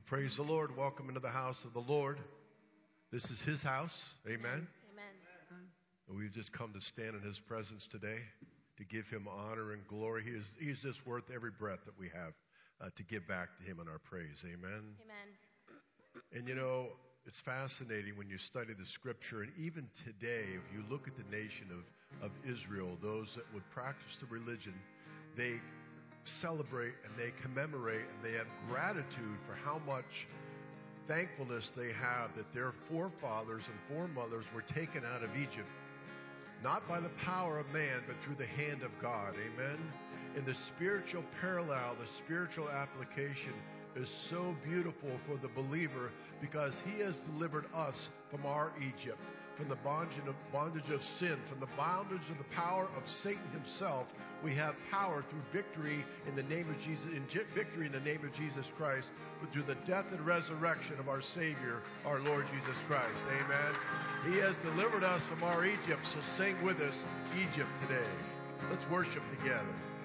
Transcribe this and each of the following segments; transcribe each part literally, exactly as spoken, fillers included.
Praise the Lord. Welcome into the house of the Lord. This is his house. Amen. Amen. And we've just come to stand in his presence today to give him honor and glory. He is he's just worth every breath that we have uh, to give back to him in our praise. Amen. Amen. And you know, it's fascinating when you study the scripture, and even today, if you look at the nation of, of Israel, those that would practice the religion, they celebrate and they commemorate and they have gratitude for how much thankfulness they have that their forefathers and foremothers were taken out of Egypt, not by the power of man, but through the hand of God. Amen. And the spiritual parallel, the spiritual application is so beautiful for the believer, because he has delivered us from our Egypt, from the bondage of, bondage of sin, from the bondage of the power of Satan himself. We have power through victory in the name of Jesus, in victory in the name of Jesus Christ, but through the death and resurrection of our Savior, our Lord Jesus Christ. Amen. He has delivered us from our Egypt, so sing with us, Egypt, today. Let's worship together.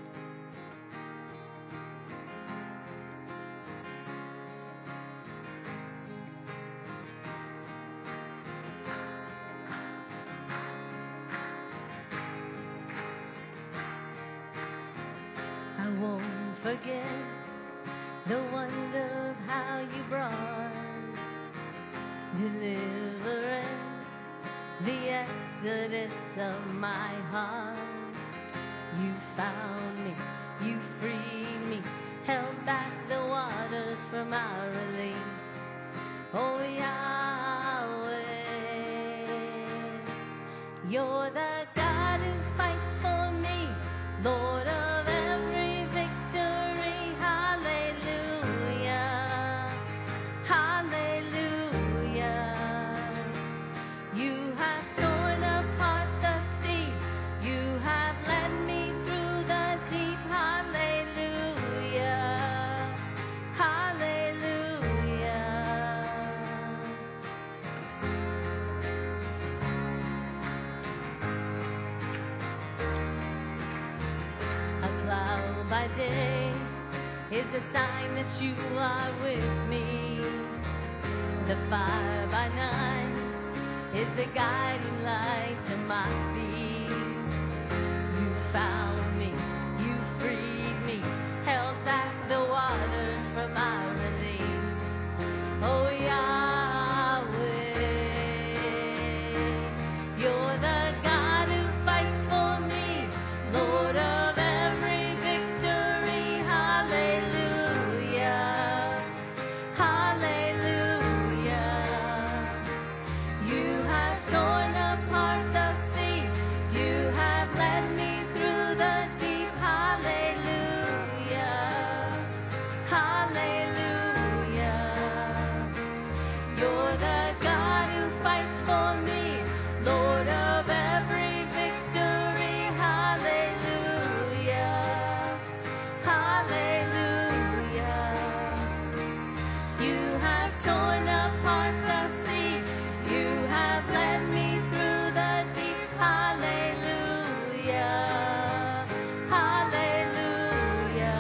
Forget the wonder of how you brought deliverance, the exodus of my heart. You found me, you freed me, held back the waters from our release. Oh Yahweh, you're the God who fights for me, Lord of every is a sign that you are with me. The fire by night is a guiding light to my feet. You found me, you freed me, held back the waters from my release. Oh Yahweh, you're the God who fights for me, Lord of every victory. Hallelujah, hallelujah. You have torn apart the sea, you have led me through the deep. Hallelujah, hallelujah. You're the God who fights for me, Lord of every victory. Hallelujah, hallelujah. You have torn apart the sea, you have led me through the deep. Hallelujah, hallelujah.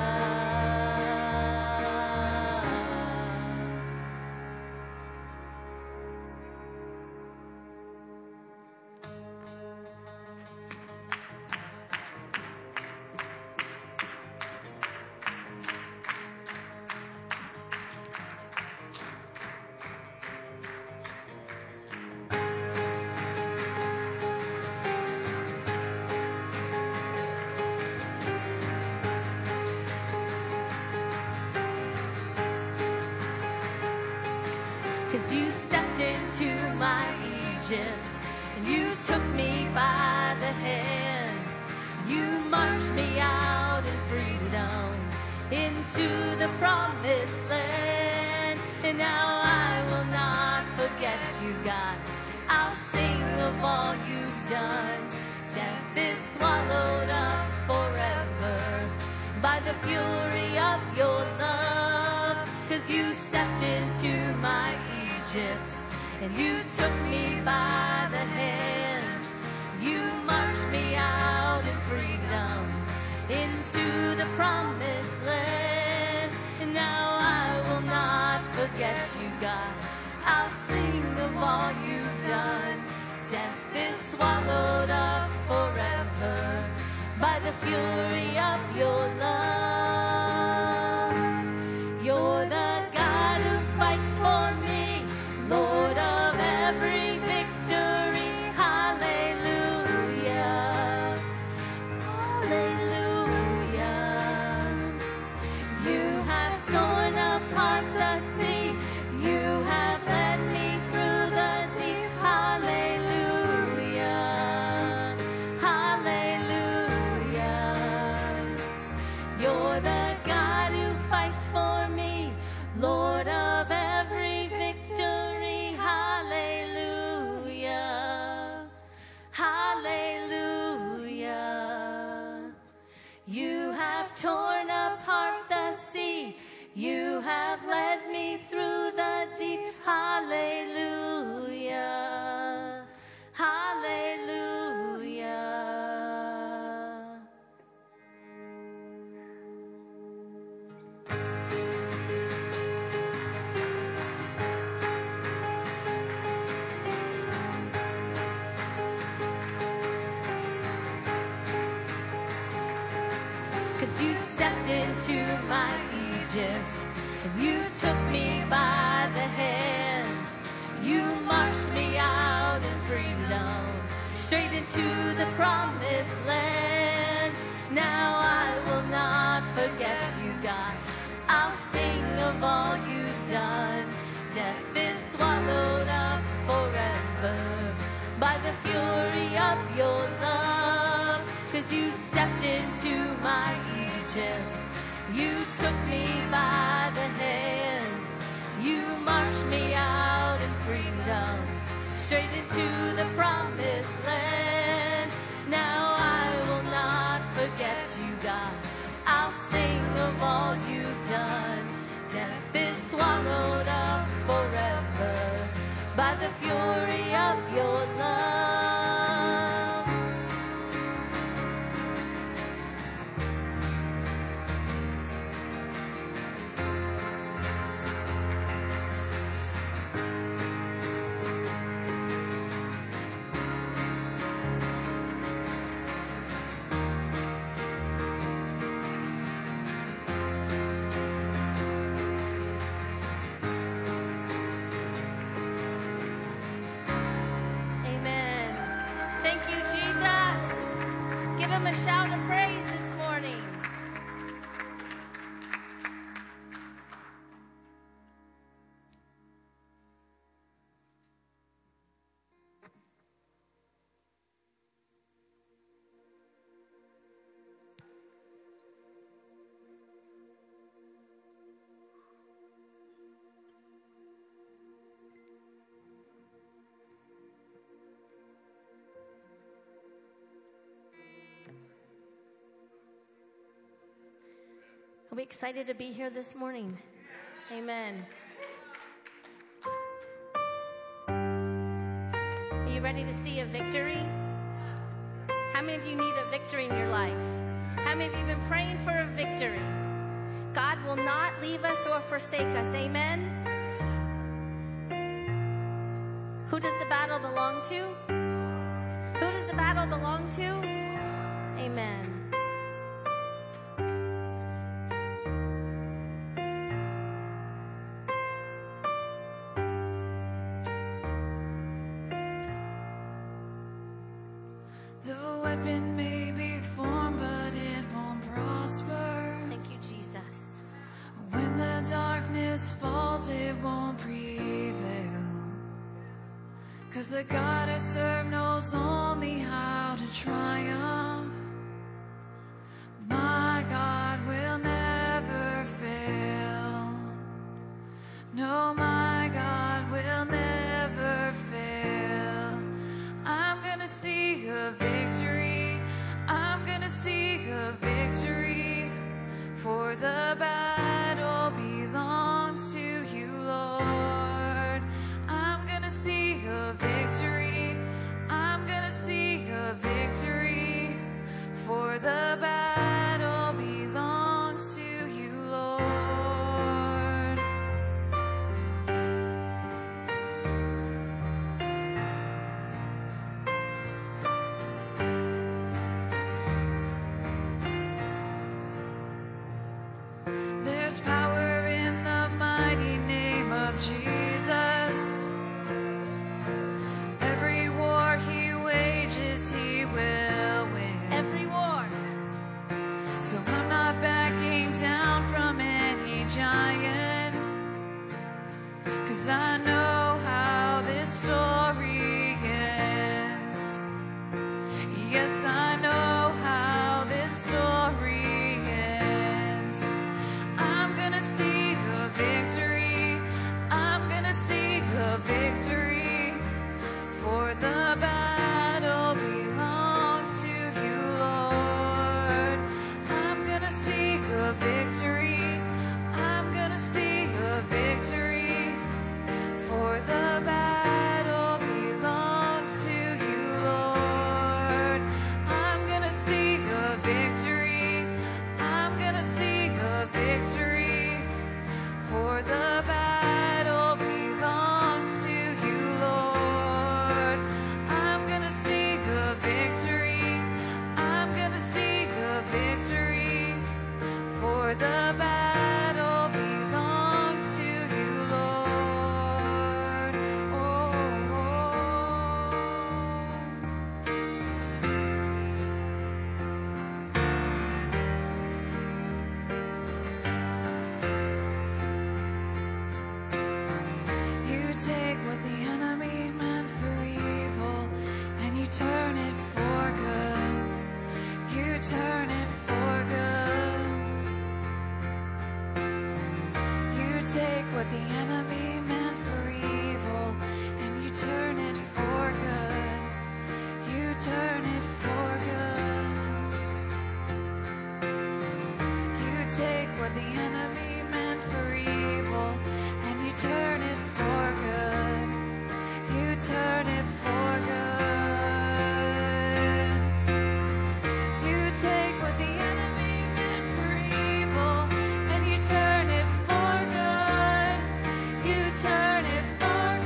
Cause you stepped into my Egypt, and you took me by the hand. You marched me out in freedom into the promised land. And now I will not forget you, God. I'll sing of all you've done. Death is swallowed up forever by the fury of your love. Cause you stepped into my Egypt, and you took me by Hallelujah. Hallelujah. Cause you stepped into my Egypt, and you took me by the hand. You marched me out in freedom, straight into the promised land. Now I will not forget you, God. I'll sing of all you've done. Death is swallowed up forever by the fury of your love. Cause you stepped into my Egypt. You took me by the hand. You marched me out in freedom, straight into the promised land. Now I will not forget you, God. I'll sing of all you've done. Death is swallowed up forever by the fury of your love. Amen. Thank you, Jesus. Give him a shout of praise this morning. Are we excited to be here this morning? Amen. Are you ready to see a victory? How many of you need a victory in your life? How many of you have been praying for a victory? God will not leave us or forsake us. Amen. Who does the battle belong to? Who does the battle belong to? Amen. The weapon may be formed, but it won't prosper. Thank you, Jesus. When the darkness falls, it won't prevail. Cause the God I serve knows only how to triumph. My God will never fail. No, my God will never fail. I'm gonna see a victory. I'm gonna see a victory. For the battle belongs to you, Lord. I'm gonna see a victory. turn it for good. You take what the enemy meant for evil and you turn it for good. You turn it for good. You take what the enemy meant for evil and you turn it for good. You turn it for good. You take what the enemy meant for evil and you turn it for good. You turn it for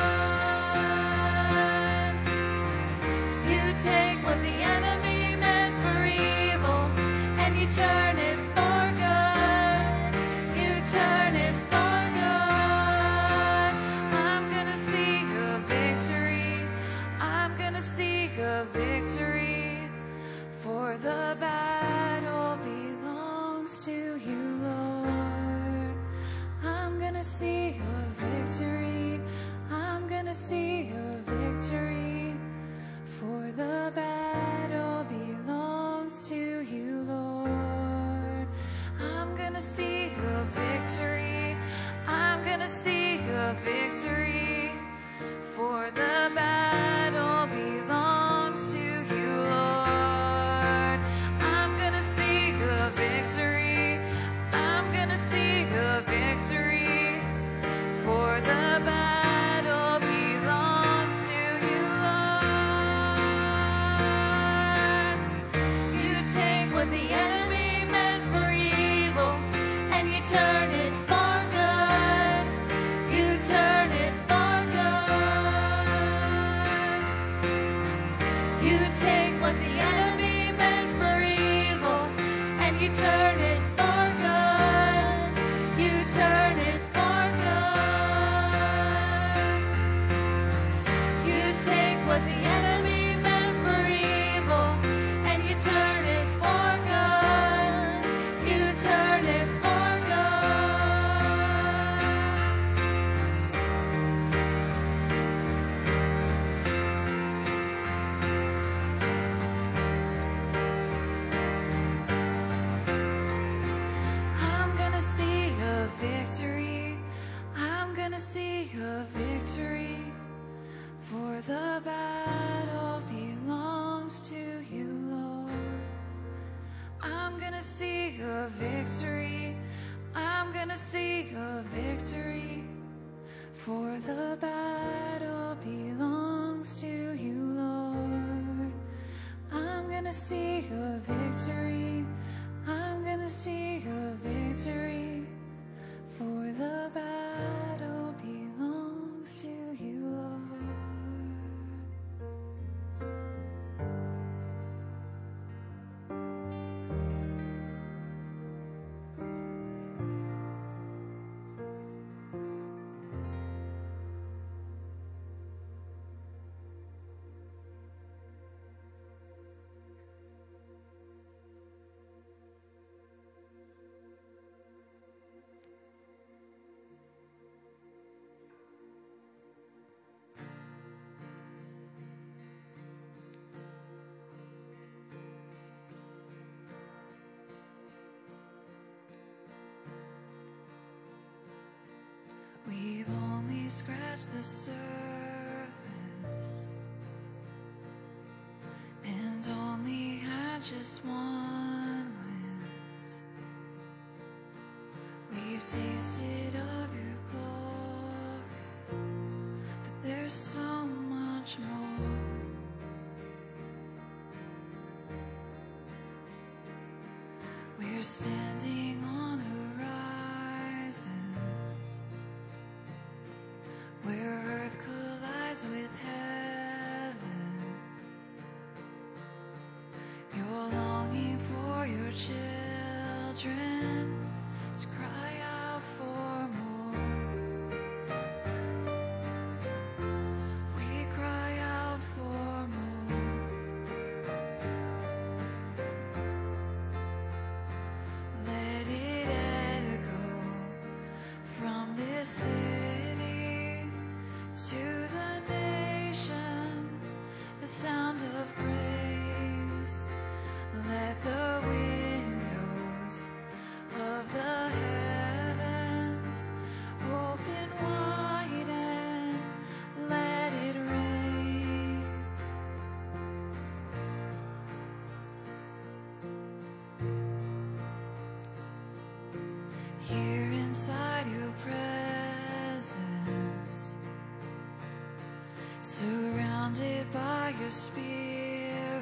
good. You take what the enemy meant for evil and you turn it for good. You turn it for good. I'm gonna see a victory. I'm gonna see a victory. For the battle belongs to you, Lord. I'm gonna see a victory. I'm gonna see a victory. For the battle belongs to you, Lord. I'm gonna see a victory. I'm gonna see a victory. For the battle belongs to you, Lord. I'm gonna see a victory. I'm gonna see a victory. For the battle belongs to you, Lord. You take what the enemy meant for evil and you turn it for good. You turn it for good. You take what the enemy meant for evil and you turn it for good. You turn it for good. You take what the enemy meant for evil and you turn it for good. You turn it for I'm gonna see a victory. I'm gonna see a victory. For the battle belongs to you, Lord. I'm gonna see a victory. I'm gonna see a victory. For the battle belongs to you, Lord. I'm gonna see a victory. I'm gonna see a victory. For the battle belongs to you, Lord. We've only scratched the surface and only had just one glance. We've tasted of your glory, but there's so much more. We're standing on horizons where earth collides with heaven. You're longing for your children to cry out for more. We cry out for more. Let it echo from this city to the nations, the sound of praise. Let the Spirit.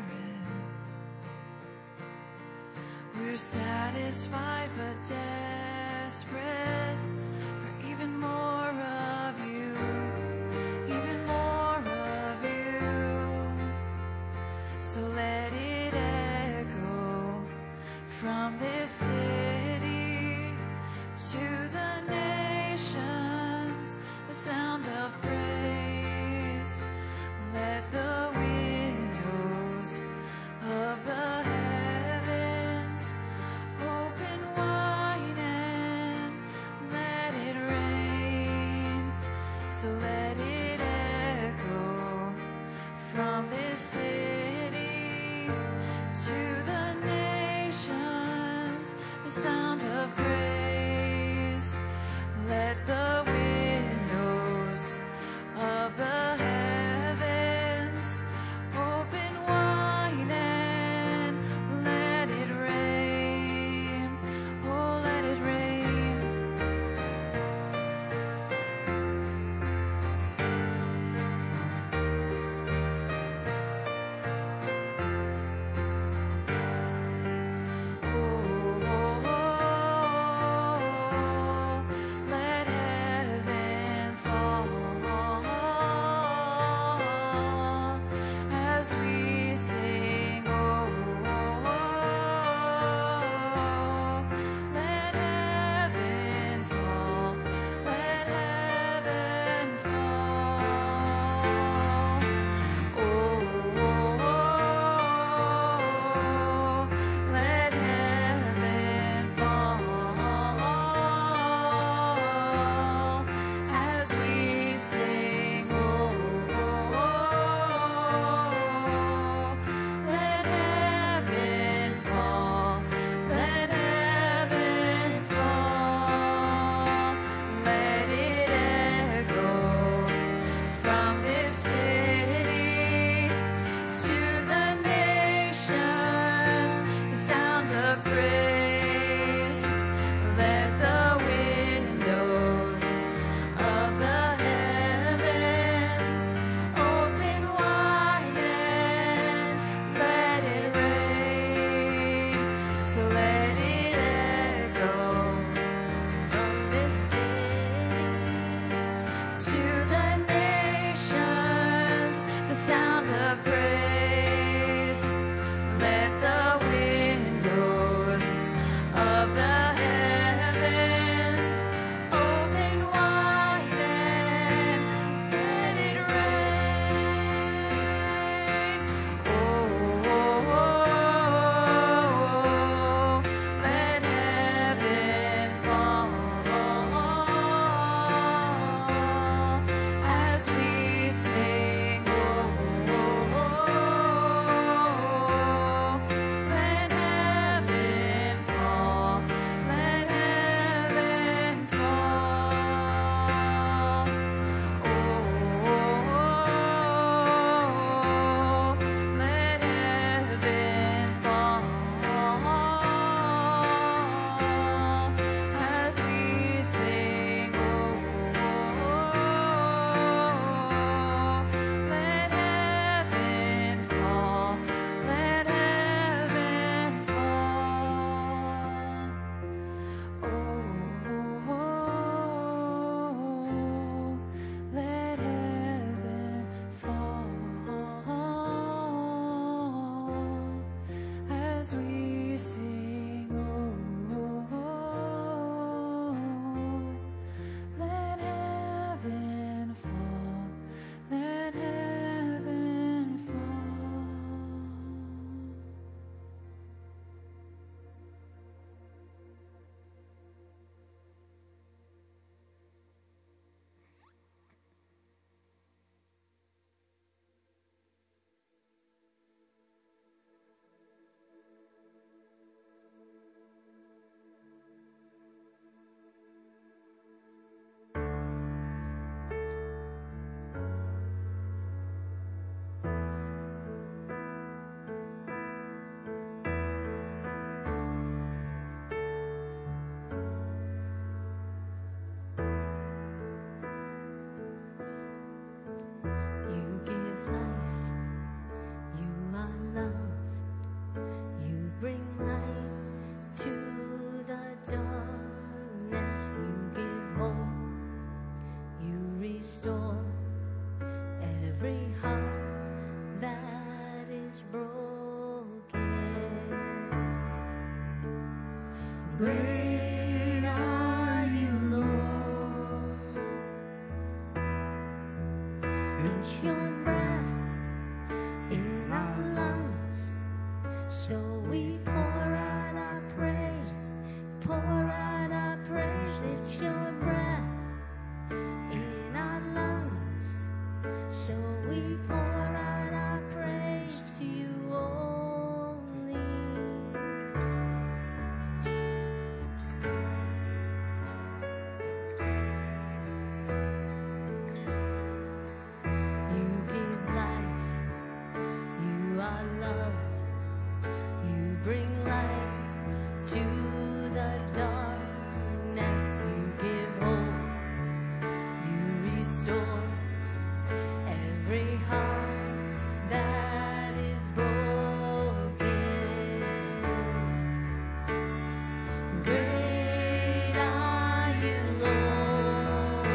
We're satisfied but desperate for even more of you, even more of you. So let it echo from this city to the nations, the sound of praise. Let the windows of the heavens open wide and let it rain. So let it echo from this city Great are you, Lord. It's your breath in our lungs, so we pour out our praise, pour out our praise. It's your breath in our lungs, so we pour out our praise to you only. You give life, you are love, you bring light to the darkness, you give hope, you restore every heart that is broken. Great are you, Lord.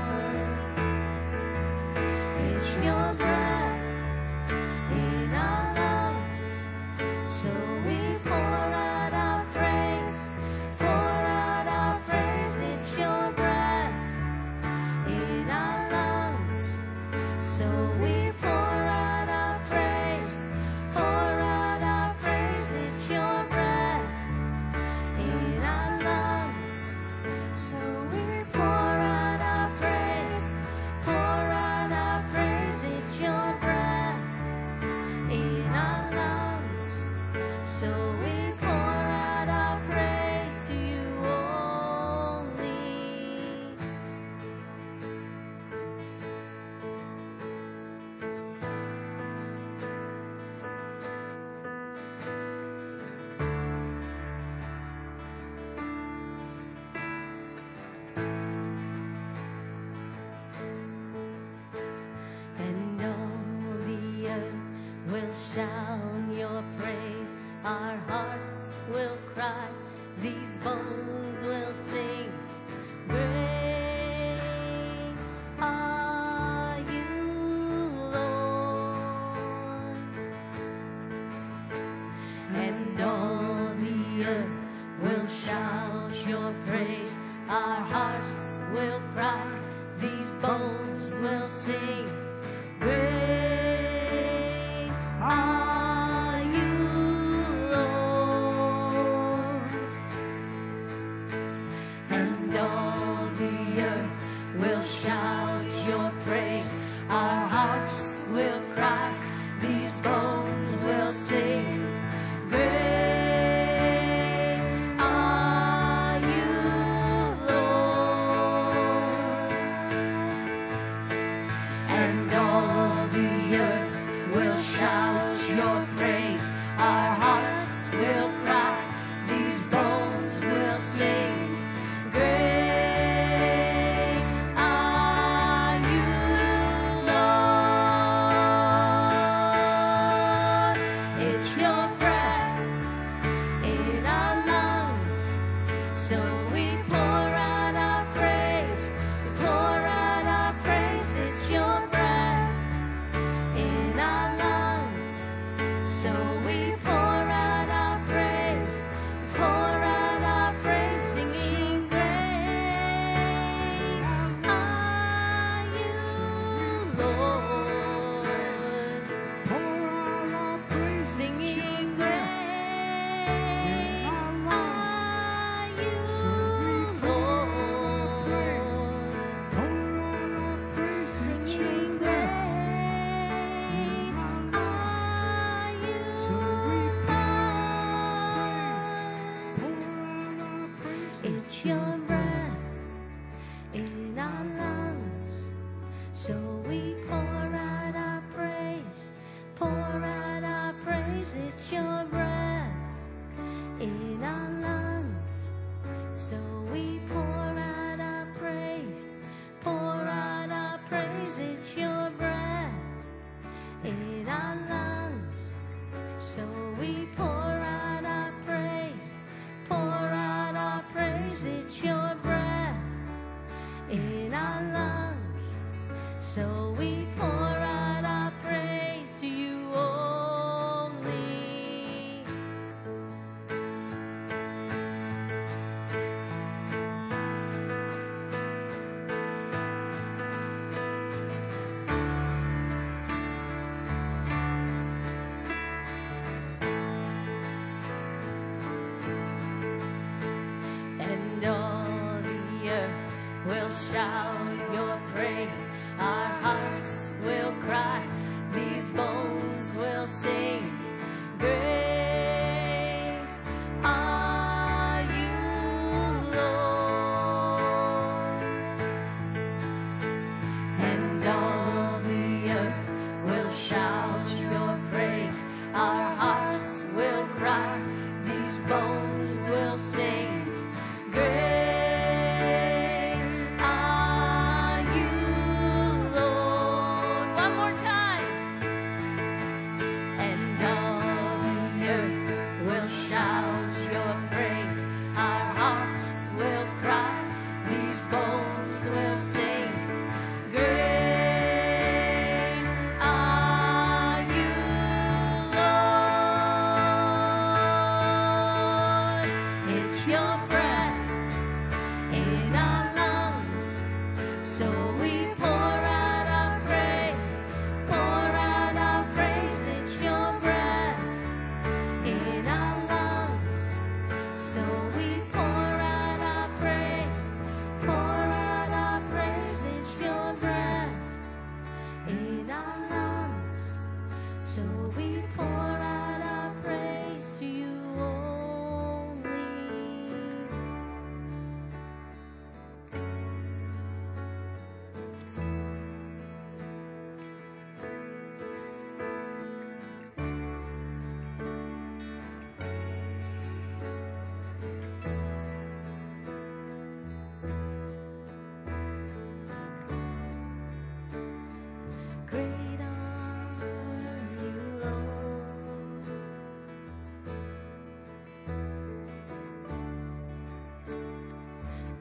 It's your breath in our lungs, so we pour out our praise, pour out our praise. It's your breath in our lungs, so we pour out our praise, pour out our praise. It's your breath in our lungs, so we pour out our praise, pour out our praise. It's your breath in our lungs, so we pour out our praise to you only. And all the earth will shout your praise. Our hearts will cry. These bones will sing. Great are you, Lord. And all the earth will shout your praise. Our hearts will cry. These bones will sing. Great are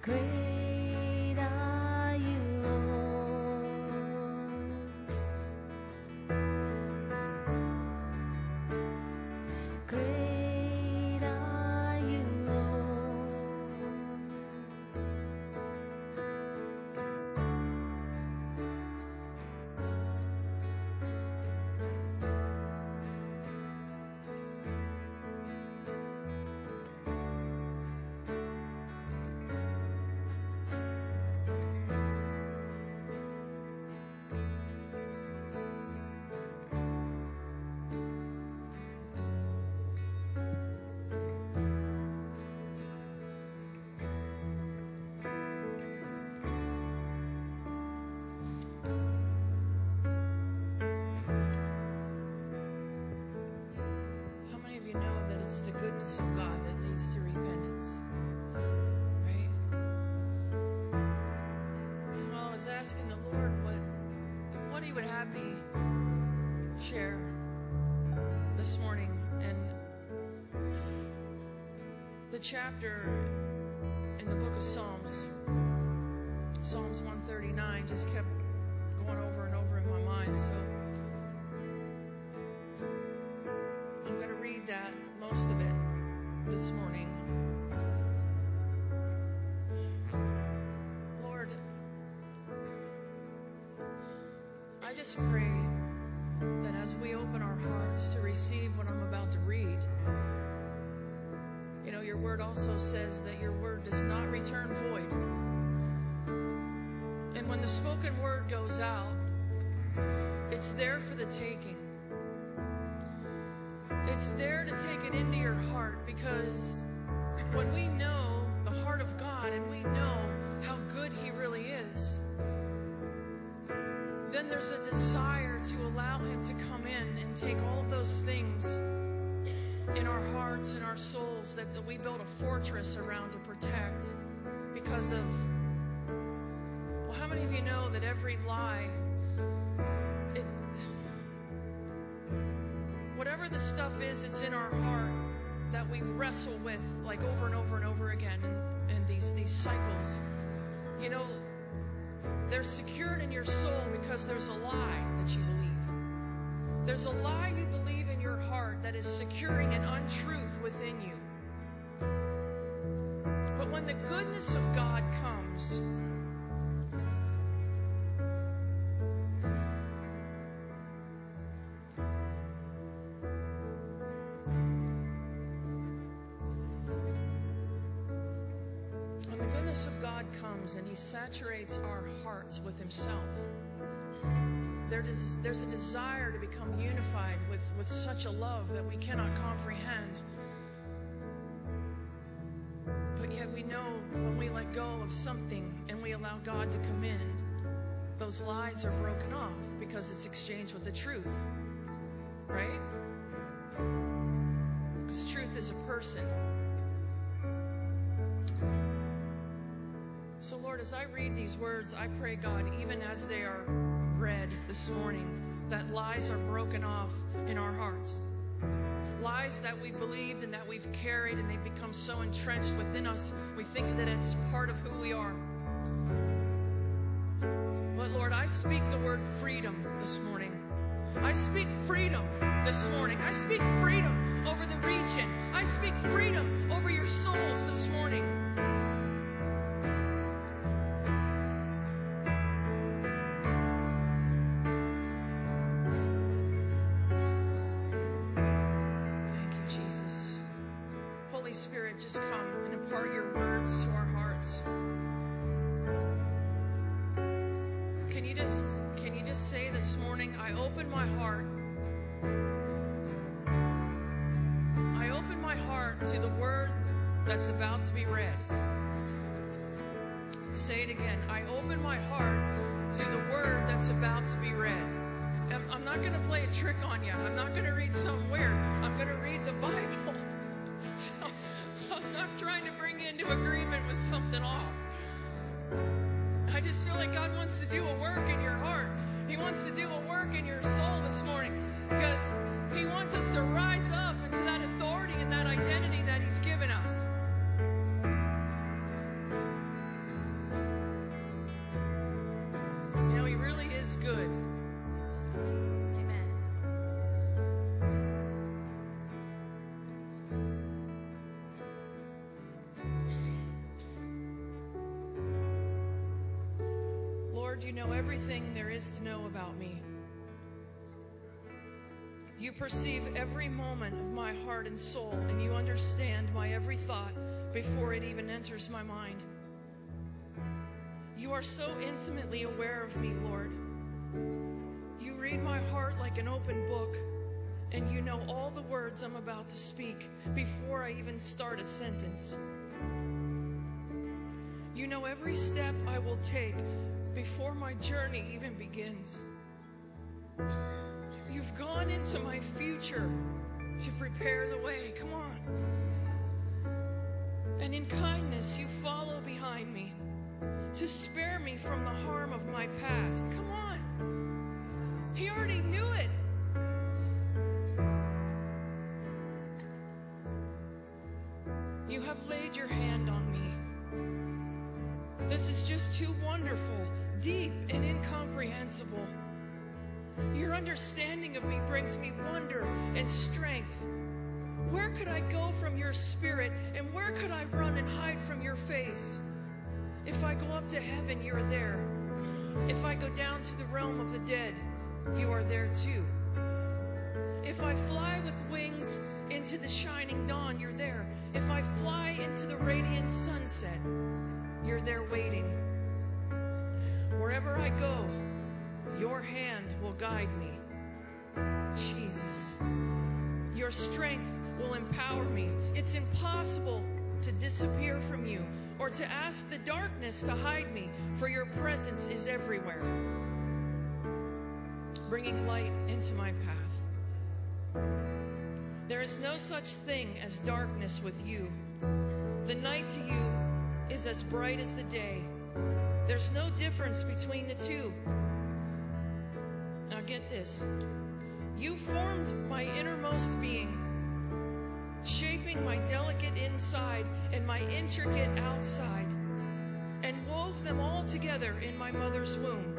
Great are you, Lord. Great are you, Lord. How many of you know that it's the goodness of God that leads to repentance? Right? And while I was asking the Lord what, what He would have me share this morning, and the chapter in the book of Psalms, Psalms one thirty-nine, just kept going over and over in my mind. So I'm going to read that, most of it, this morning. Lord, I just pray that as we open our hearts to receive what I'm about to read, you know, your word also says that your word does not return void. And when the spoken word goes out, it's there for the taking. It's there to take it into your heart, because when we know the heart of God and we know how good He really is, then there's a desire to allow Him to come in and take all of those things in our hearts and our souls that, that we built a fortress around to protect because of, well, how many of you know that every lie, it, whatever the stuff is, it's in our heart that we wrestle with, like over and over and over again, in, in these, these cycles. You know, they're secured in your soul because there's a lie that you believe. There's a lie you believe in your heart that is securing an untruth within you. But when the goodness of God comes, when the goodness of God comes and He saturates our hearts with Himself, There's, there's a desire to become unified with, with such a love that we cannot comprehend. But yet we know when we let go of something and we allow God to come in, those lies are broken off because it's exchanged with the truth. Right? Because truth is a person. So Lord, as I read these words, I pray, God, even as they are read this morning, that lies are broken off in our hearts. Lies that we believed and that we've carried, and they've become so entrenched within us, we think that it's part of who we are. But Lord, I speak the word freedom this morning. I speak freedom this morning. I speak freedom over the region. I speak freedom over your souls this morning. Spirit, just come and impart your words to our hearts. Can you just can you just say this morning, I open my heart. I open my heart to the word that's about to be read. Say it again. I open my heart to the word that's about to be read. I'm not going to play a trick on you. I'm not going to read something weird. I'm going to read the Bible. So, I'm not trying to bring you into agreement with something off. I just feel like God wants to do a work in your heart. He wants to do a work in your soul this morning, because He wants us to rise up into that authority and that identity that He's given us. everything there is to know about me. You perceive every moment of my heart and soul, and you understand my every thought before it even enters my mind. You are so intimately aware of me, Lord. You read my heart like an open book, and you know all the words I'm about to speak before I even start a sentence. You know every step I will take before my journey even begins. You've gone into my future to prepare the way. Come on. And in kindness, you follow behind me to spare me from the harm of my past. Come on. He already knew it. You have laid your hand on me. This is just too wonderful, deep, and incomprehensible. Your understanding of me brings me wonder and strength. Where could I go from your spirit, and where could I run and hide from your face? If I go up to heaven, you're there. If I go down to the realm of the dead, you are there too. If I fly with wings into the shining dawn, you're there. If I fly into the radiant sunset, you're there waiting. Wherever I go, your hand will guide me. Jesus. Your strength will empower me. It's impossible to disappear from you or to ask the darkness to hide me, for your presence is everywhere, bringing light into my path. There is no such thing as darkness with you. The night to you is as bright as the day. There's no difference between the two. Now get this. You formed my innermost being, shaping my delicate inside and my intricate outside, and wove them all together in my mother's womb.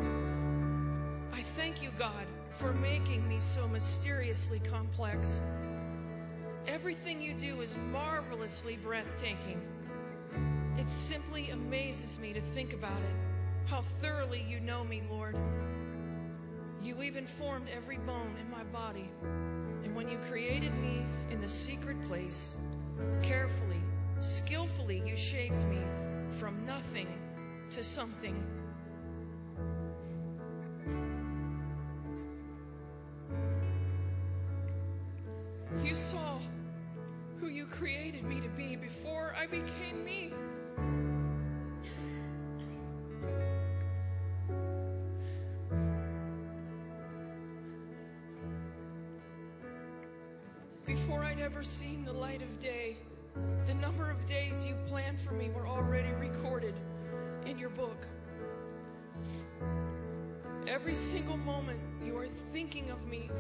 I thank you, God, for making me so mysteriously complex. Everything you do is marvelously breathtaking. It simply amazes me to think about it, how thoroughly you know me, Lord. You even formed every bone in my body. And when you created me in the secret place, carefully, skillfully, you shaped me from nothing to something. You saw who you created me to be before I became me. Before I'd ever seen the light of day, the number of days you planned for me were already recorded in your book. Every single moment you are thinking of me.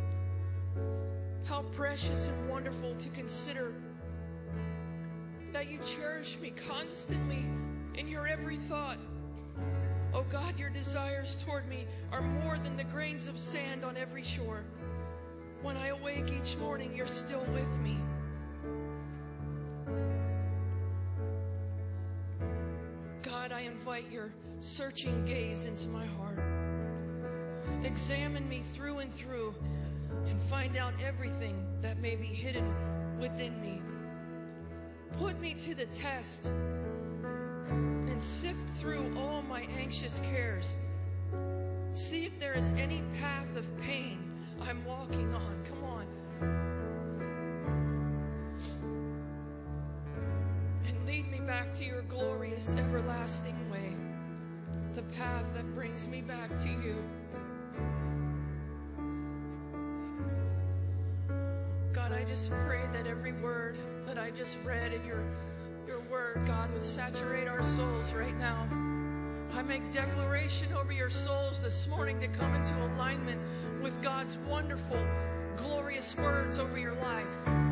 How precious and wonderful to consider that you cherish me constantly in your every thought. Oh God, your desires toward me are more than the grains of sand on every shore. When I awake each morning, you're still with me. God, I invite your searching gaze into my heart. Examine me through and through and find out everything that may be hidden within me. Put me to the test and sift through all my anxious cares. See if there is any path of pain I'm walking on. Come on. And lead me back to your glorious, everlasting way. The path that brings me back to you. God, I just pray that every word that I just read in your, your word, God, would saturate our souls right now. I make declaration over your souls this morning to come into alignment with God's wonderful, glorious words over your life.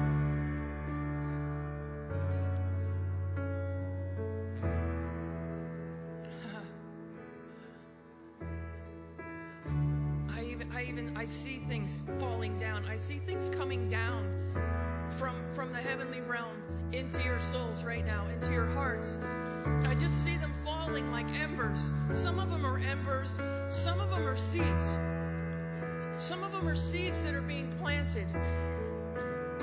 I even, I even, I see things falling down. I see things coming down from, from the heavenly realm into your souls right now, into your hearts. I just see them falling like embers. Some of them are embers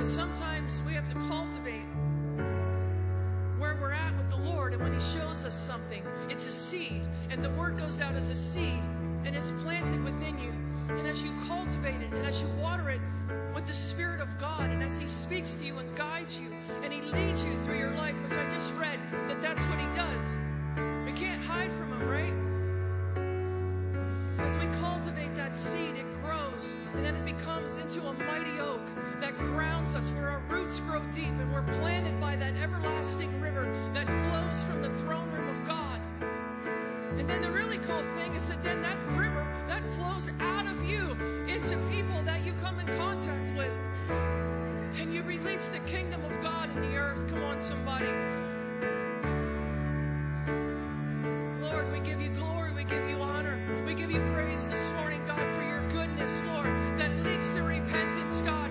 Because sometimes we have to cultivate where we're at with the Lord, and when He shows us something, it's a seed, and the Word goes out as a seed, and is planted within you. And as you cultivate it, and as you water it with the Spirit of God, and as He speaks to you and guides you, and He leads you through your life, which I just read, that that's what He does. We can't hide from Him, right? As we cultivate that seed, it grows, and then it becomes into a mighty oak that grounds us, where our roots grow deep, and we're planted by that everlasting river that flows from the throne room of God. And then the really cool thing is that then that river, that flows out of you into people that you come in contact with. And you release the kingdom of God in the earth. Come on, somebody. Lord, we give you glory, we give you honor, we give you praise this morning, God, for your goodness, Lord, that leads to repentance, God.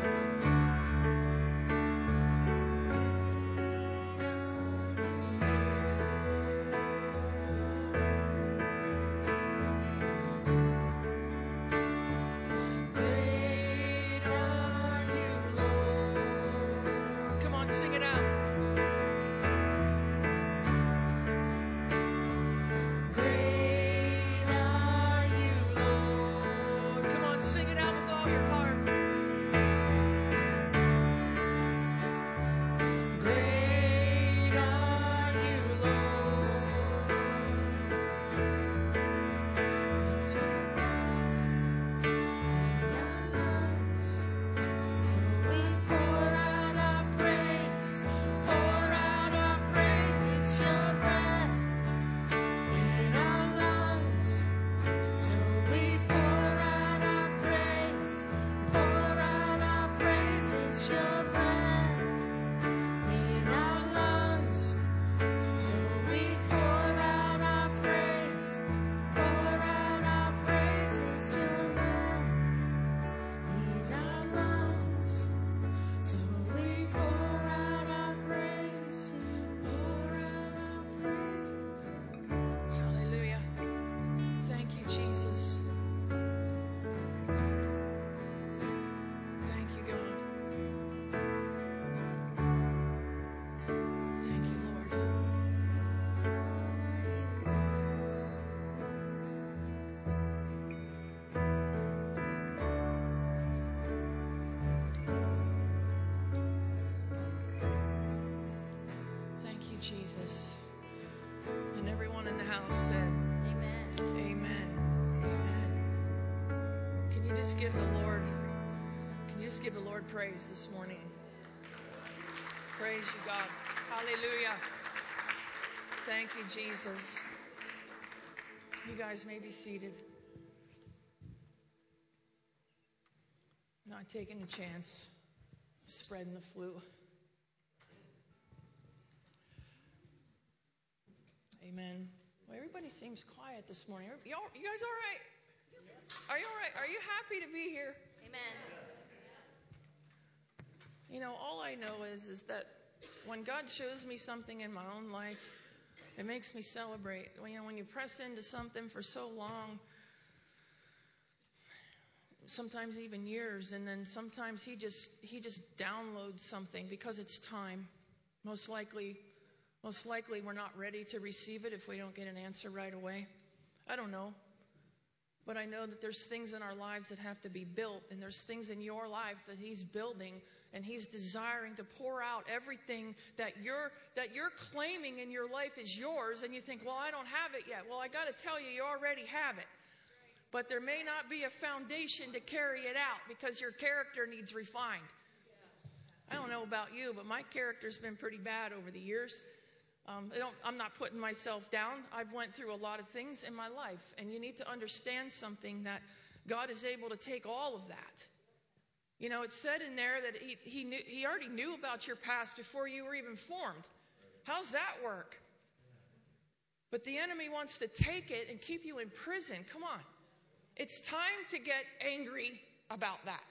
Jesus. And everyone in the house said, Amen. Amen. Amen. Can you just give the Lord, can you just give the Lord praise this morning? Praise you, God. Hallelujah. Thank you, Jesus. You guys may be seated. Not taking a chance, spreading the flu. Amen. Well, everybody seems quiet this morning. Y'all, you guys all right? Are you all right? Are you happy to be here? Amen. You know, all I know is, is that when God shows me something in my own life, it makes me celebrate. You know, when you press into something for so long, sometimes even years, and then sometimes he just he just downloads something because it's time. Most likely, most likely we're not ready to receive it if we don't get an answer right away. I don't know. But I know that there's things in our lives that have to be built, and there's things in your life that he's building, and he's desiring to pour out everything that you're that you're claiming in your life is yours, and you think, well, I don't have it yet. Well, I got to tell you, you already have it. But there may not be a foundation to carry it out because your character needs refined. I don't know about you, but my character's been pretty bad over the years. Um, I don't, I'm not putting myself down. I've went through a lot of things in my life. And you need to understand something, that God is able to take all of that. You know, it said in there that he, he, knew, he already knew about your past before you were even formed. How's that work? But the enemy wants to take it and keep you in prison. Come on. It's time to get angry about that.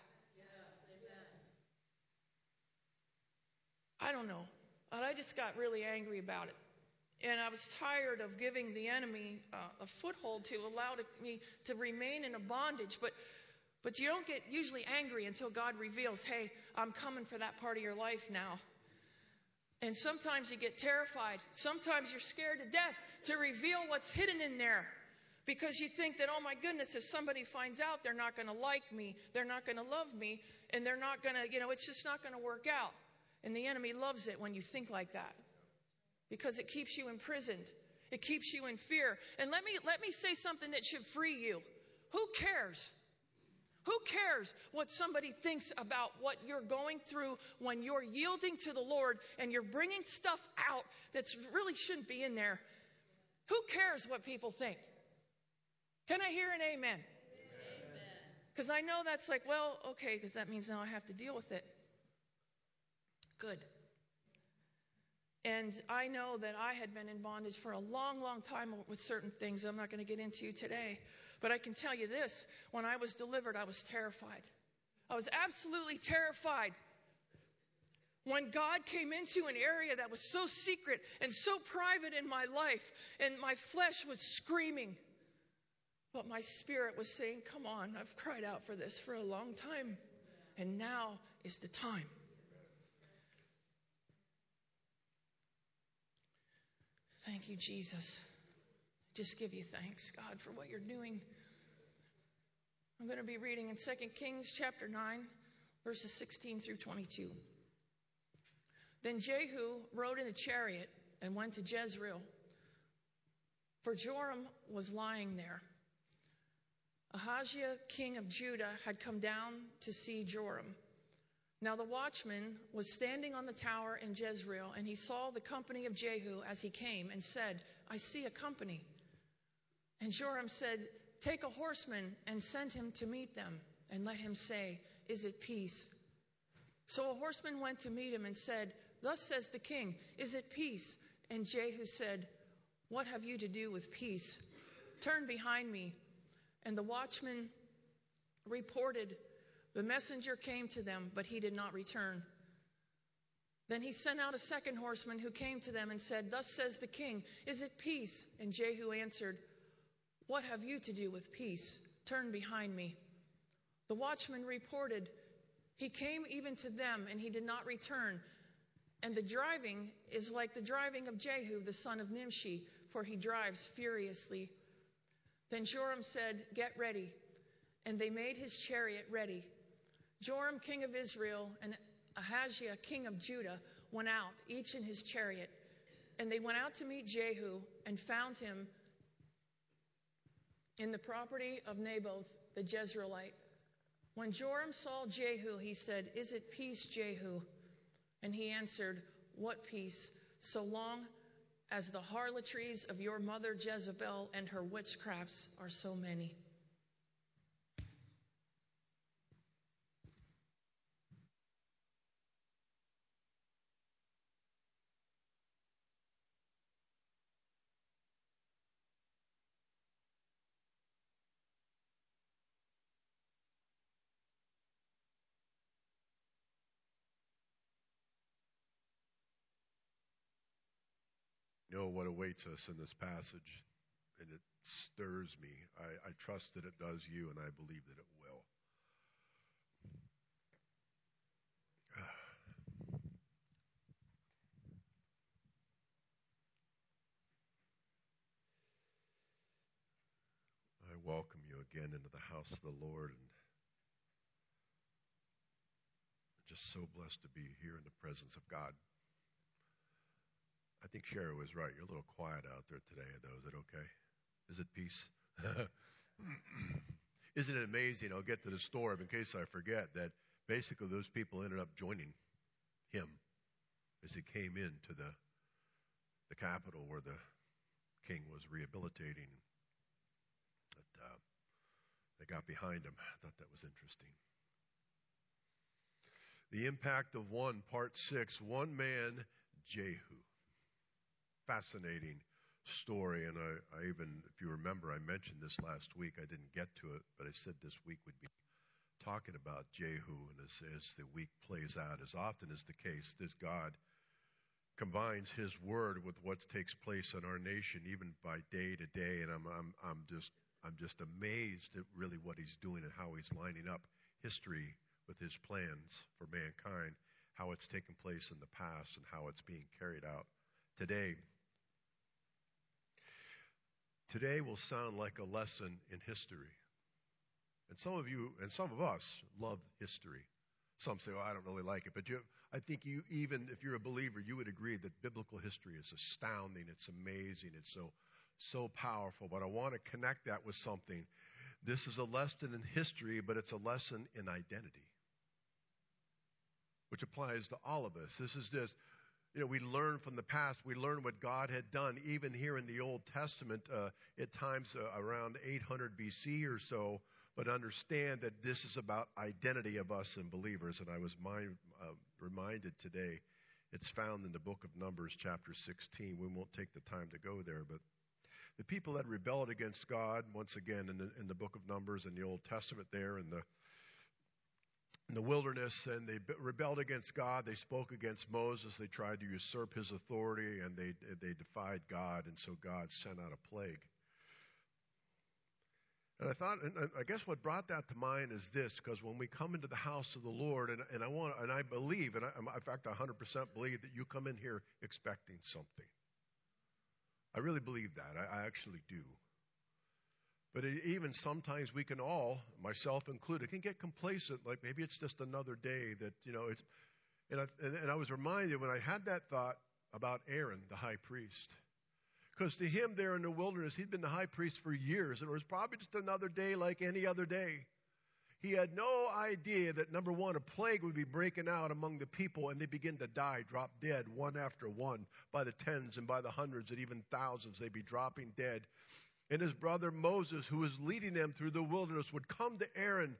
I don't know. But I just got really angry about it. And I was tired of giving the enemy uh, a foothold to allow to, me to remain in a bondage. But But you don't get usually angry until God reveals, hey, I'm coming for that part of your life now. And sometimes you get terrified. Sometimes you're scared to death to reveal what's hidden in there. Because you think that, oh my goodness, if somebody finds out, they're not going to like me. They're not going to love me. And they're not going to, you know, it's just not going to work out. And the enemy loves it when you think like that. Because it keeps you imprisoned. It keeps you in fear. And let me, let me say something that should free you. Who cares? Who cares what somebody thinks about what you're going through when you're yielding to the Lord and you're bringing stuff out that really shouldn't be in there? Who cares what people think? Can I hear an amen? Because I know that's like, well, okay, because that means now I have to deal with it. Good. And I know that I had been in bondage for a long, long time with certain things I'm not going to get into today. But I can tell you this, when I was delivered, I was terrified. I was absolutely terrified. When God came into an area that was so secret and so private in my life, and my flesh was screaming. But my spirit was saying, come on, I've cried out for this for a long time. And now is the time. Thank you, Jesus. Just give you thanks, God, for what you're doing. I'm going to be reading in Second Kings chapter nine, verses sixteen through twenty-two. Then Jehu rode in a chariot and went to Jezreel, for Joram was lying there. Ahaziah, king of Judah, had come down to see Joram. Now the watchman was standing on the tower in Jezreel, and he saw the company of Jehu as he came, and said, I see a company. And Joram said, take a horseman and send him to meet them, and let him say, is it peace? So a horseman went to meet him and said, thus says the king, is it peace? And Jehu said, what have you to do with peace? Turn behind me. And the watchman reported, the messenger came to them, but he did not return. Then he sent out a second horseman who came to them and said, thus says the king, is it peace? And Jehu answered, what have you to do with peace? Turn behind me. The watchman reported, he came even to them, and he did not return. And the driving is like the driving of Jehu, the son of Nimshi, for he drives furiously. Then Joram said, get ready. And they made his chariot ready. Joram, king of Israel, and Ahaziah, king of Judah, went out, each in his chariot. And they went out to meet Jehu and found him in the property of Naboth the Jezreelite. When Joram saw Jehu, he said, is it peace, Jehu? And he answered, what peace? So long as the harlotries of your mother Jezebel and her witchcrafts are so many. Know what awaits us in this passage, and it stirs me. I, I trust that it does you, and I believe that it will. I welcome you again into the house of the Lord, and I'm just so blessed to be here in the presence of God. I think Sherry was right. You're a little quiet out there today, though. Is it okay? Is it peace? Isn't it amazing? I'll get to the story in case I forget that basically those people ended up joining him as he came into the the capital where the king was rehabilitating. But uh, they got behind him. I thought that was interesting. The impact of one, part six, one man, Jehu. Fascinating story, and I, I even, if you remember, I mentioned this last week. I didn't get to it, but I said this week we'd be talking about Jehu, and as, as the week plays out, as often is the case, this God combines His Word with what takes place in our nation, even by day to day, and I'm I'm I'm just I'm just amazed at really what he's doing and how he's lining up history with his plans for mankind, how it's taken place in the past and how it's being carried out today. Today will sound like a lesson in history. And some of you and some of us love history. Some say, oh, I don't really like it. But you, I think you, even if you're a believer, you would agree that biblical history is astounding. It's amazing. It's so, so powerful. But I want to connect that with something. This is a lesson in history, but it's a lesson in identity, which applies to all of us. This is just, you know, we learn from the past. We learn what God had done, even here in the Old Testament, uh, at times uh, around eight hundred B C or so. But understand that this is about identity of us and believers. And I was mind, uh, reminded today, it's found in the book of Numbers, chapter sixteen. We won't take the time to go there, but the people that rebelled against God, once again, in the, in the book of Numbers in the Old Testament there, in the in the wilderness, and they rebelled against God. They spoke against Moses. They tried to usurp his authority, and they they defied God, and so God sent out a plague. And I thought, and I guess what brought that to mind is this, because when we come into the house of the Lord, and, and I want, and I believe, and I, in fact, I one hundred percent believe that you come in here expecting something. I really believe that. I, I actually do. But it, even sometimes we can all, myself included, can get complacent. Like maybe it's just another day that, you know, it's, and I, and, and I was reminded when I had that thought about Aaron, the high priest. Because to him there in the wilderness, he'd been the high priest for years, and it was probably just another day like any other day. He had no idea that, number one, a plague would be breaking out among the people, and they begin to die, drop dead, one after one, by the tens and by the hundreds and even thousands. They'd be dropping dead. And his brother Moses, who was leading them through the wilderness, would come to Aaron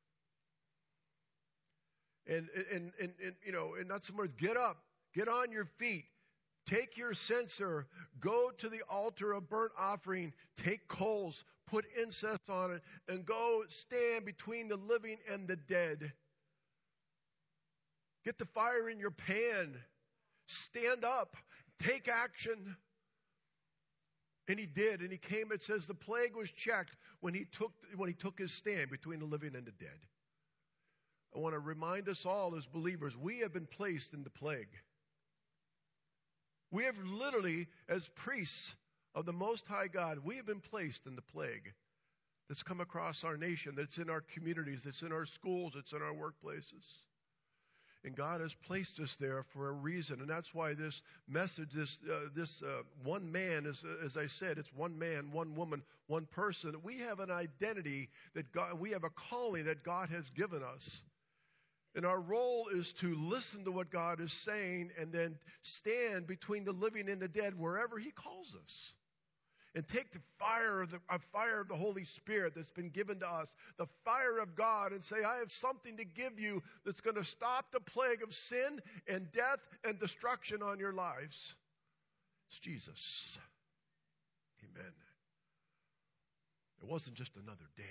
and, and, and, and you know, in not some words, get up, get on your feet. Take your censer, go to the altar of burnt offering, take coals, put incense on it, and go stand between the living and the dead. Get the fire in your pan. Stand up. Take action. And he did, and he came, it says the plague was checked when he took when he took his stand between the living and the dead. I want to remind us all as believers, we have been placed in the plague. We have literally, as priests of the Most High God, we have been placed in the plague that's come across our nation, that's in our communities, that's in our schools, it's in our workplaces. And God has placed us there for a reason. And that's why this message, this uh, this uh, one man, is, as I said, it's one man, one woman, one person. We have an identity that God, we have a calling that God has given us. And our role is to listen to what God is saying and then stand between the living and the dead wherever He calls us. And take the fire of the uh, fire of the Holy Spirit that's been given to us, the fire of God, and say, I have something to give you that's going to stop the plague of sin and death and destruction on your lives. It's Jesus. Amen. It wasn't just another day.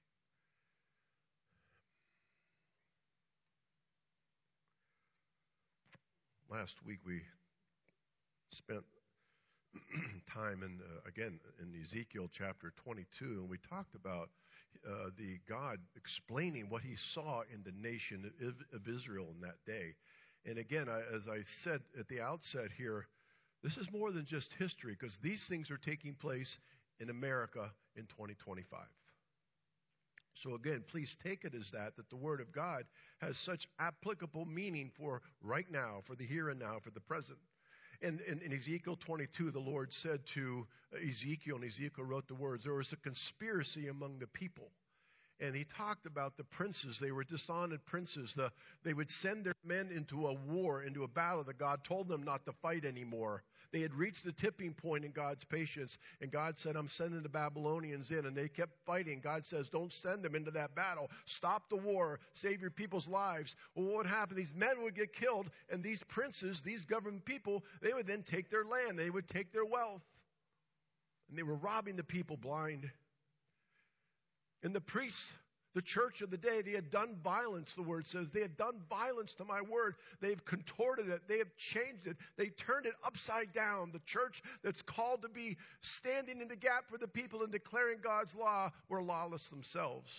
Last week we spent time in, uh, again, in Ezekiel chapter twenty-two, and we talked about uh, the God explaining what He saw in the nation of, of Israel in that day. And again, I, as I said at the outset here, this is more than just history, because these things are taking place in America in twenty twenty-five. So again, please take it as that, that the Word of God has such applicable meaning for right now, for the here and now, for the present. And in, in Ezekiel twenty-two, the Lord said to Ezekiel, and Ezekiel wrote the words, there was a conspiracy among the people. And he talked about the princes. They were dishonored princes. The, they would send their men into a war, into a battle that God told them not to fight anymore. They had reached the tipping point in God's patience. And God said, I'm sending the Babylonians in. And they kept fighting. God says, don't send them into that battle. Stop the war. Save your people's lives. Well, what would happen? These men would get killed. And these princes, these government people, they would then take their land. They would take their wealth. And they were robbing the people blind. And the priests, The church of the day, they had done violence, the word says. They had done violence to my word. They've contorted it. They have changed it. They turned it upside down. The church that's called to be standing in the gap for the people and declaring God's law were lawless themselves.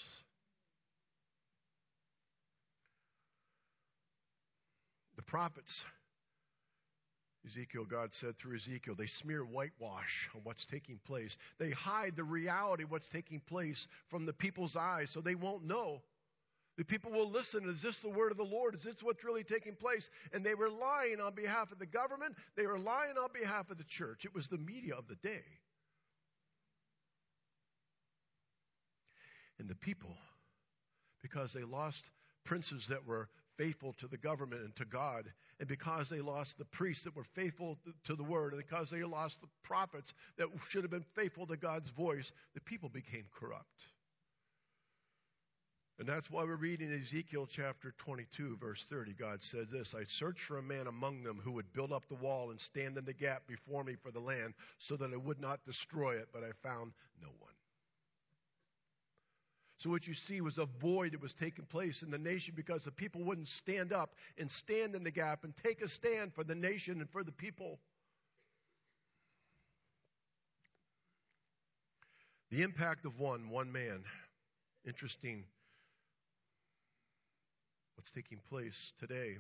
The prophets, Ezekiel, God said through Ezekiel, they smear whitewash on what's taking place. They hide the reality of what's taking place from the people's eyes so they won't know. The people will listen. Is this the word of the Lord? Is this what's really taking place? And they were lying on behalf of the government. They were lying on behalf of the church. It was the media of the day. And the people, because they lost princes that were faithful to the government and to God, and because they lost the priests that were faithful to the word, and because they lost the prophets that should have been faithful to God's voice, the people became corrupt. And that's why we're reading Ezekiel chapter twenty-two, verse thirty. God said this, I searched for a man among them who would build up the wall and stand in the gap before me for the land so that I would not destroy it, but I found no one. So what you see was a void that was taking place in the nation because the people wouldn't stand up and stand in the gap and take a stand for the nation and for the people. The impact of one, one man. Interesting what's taking place today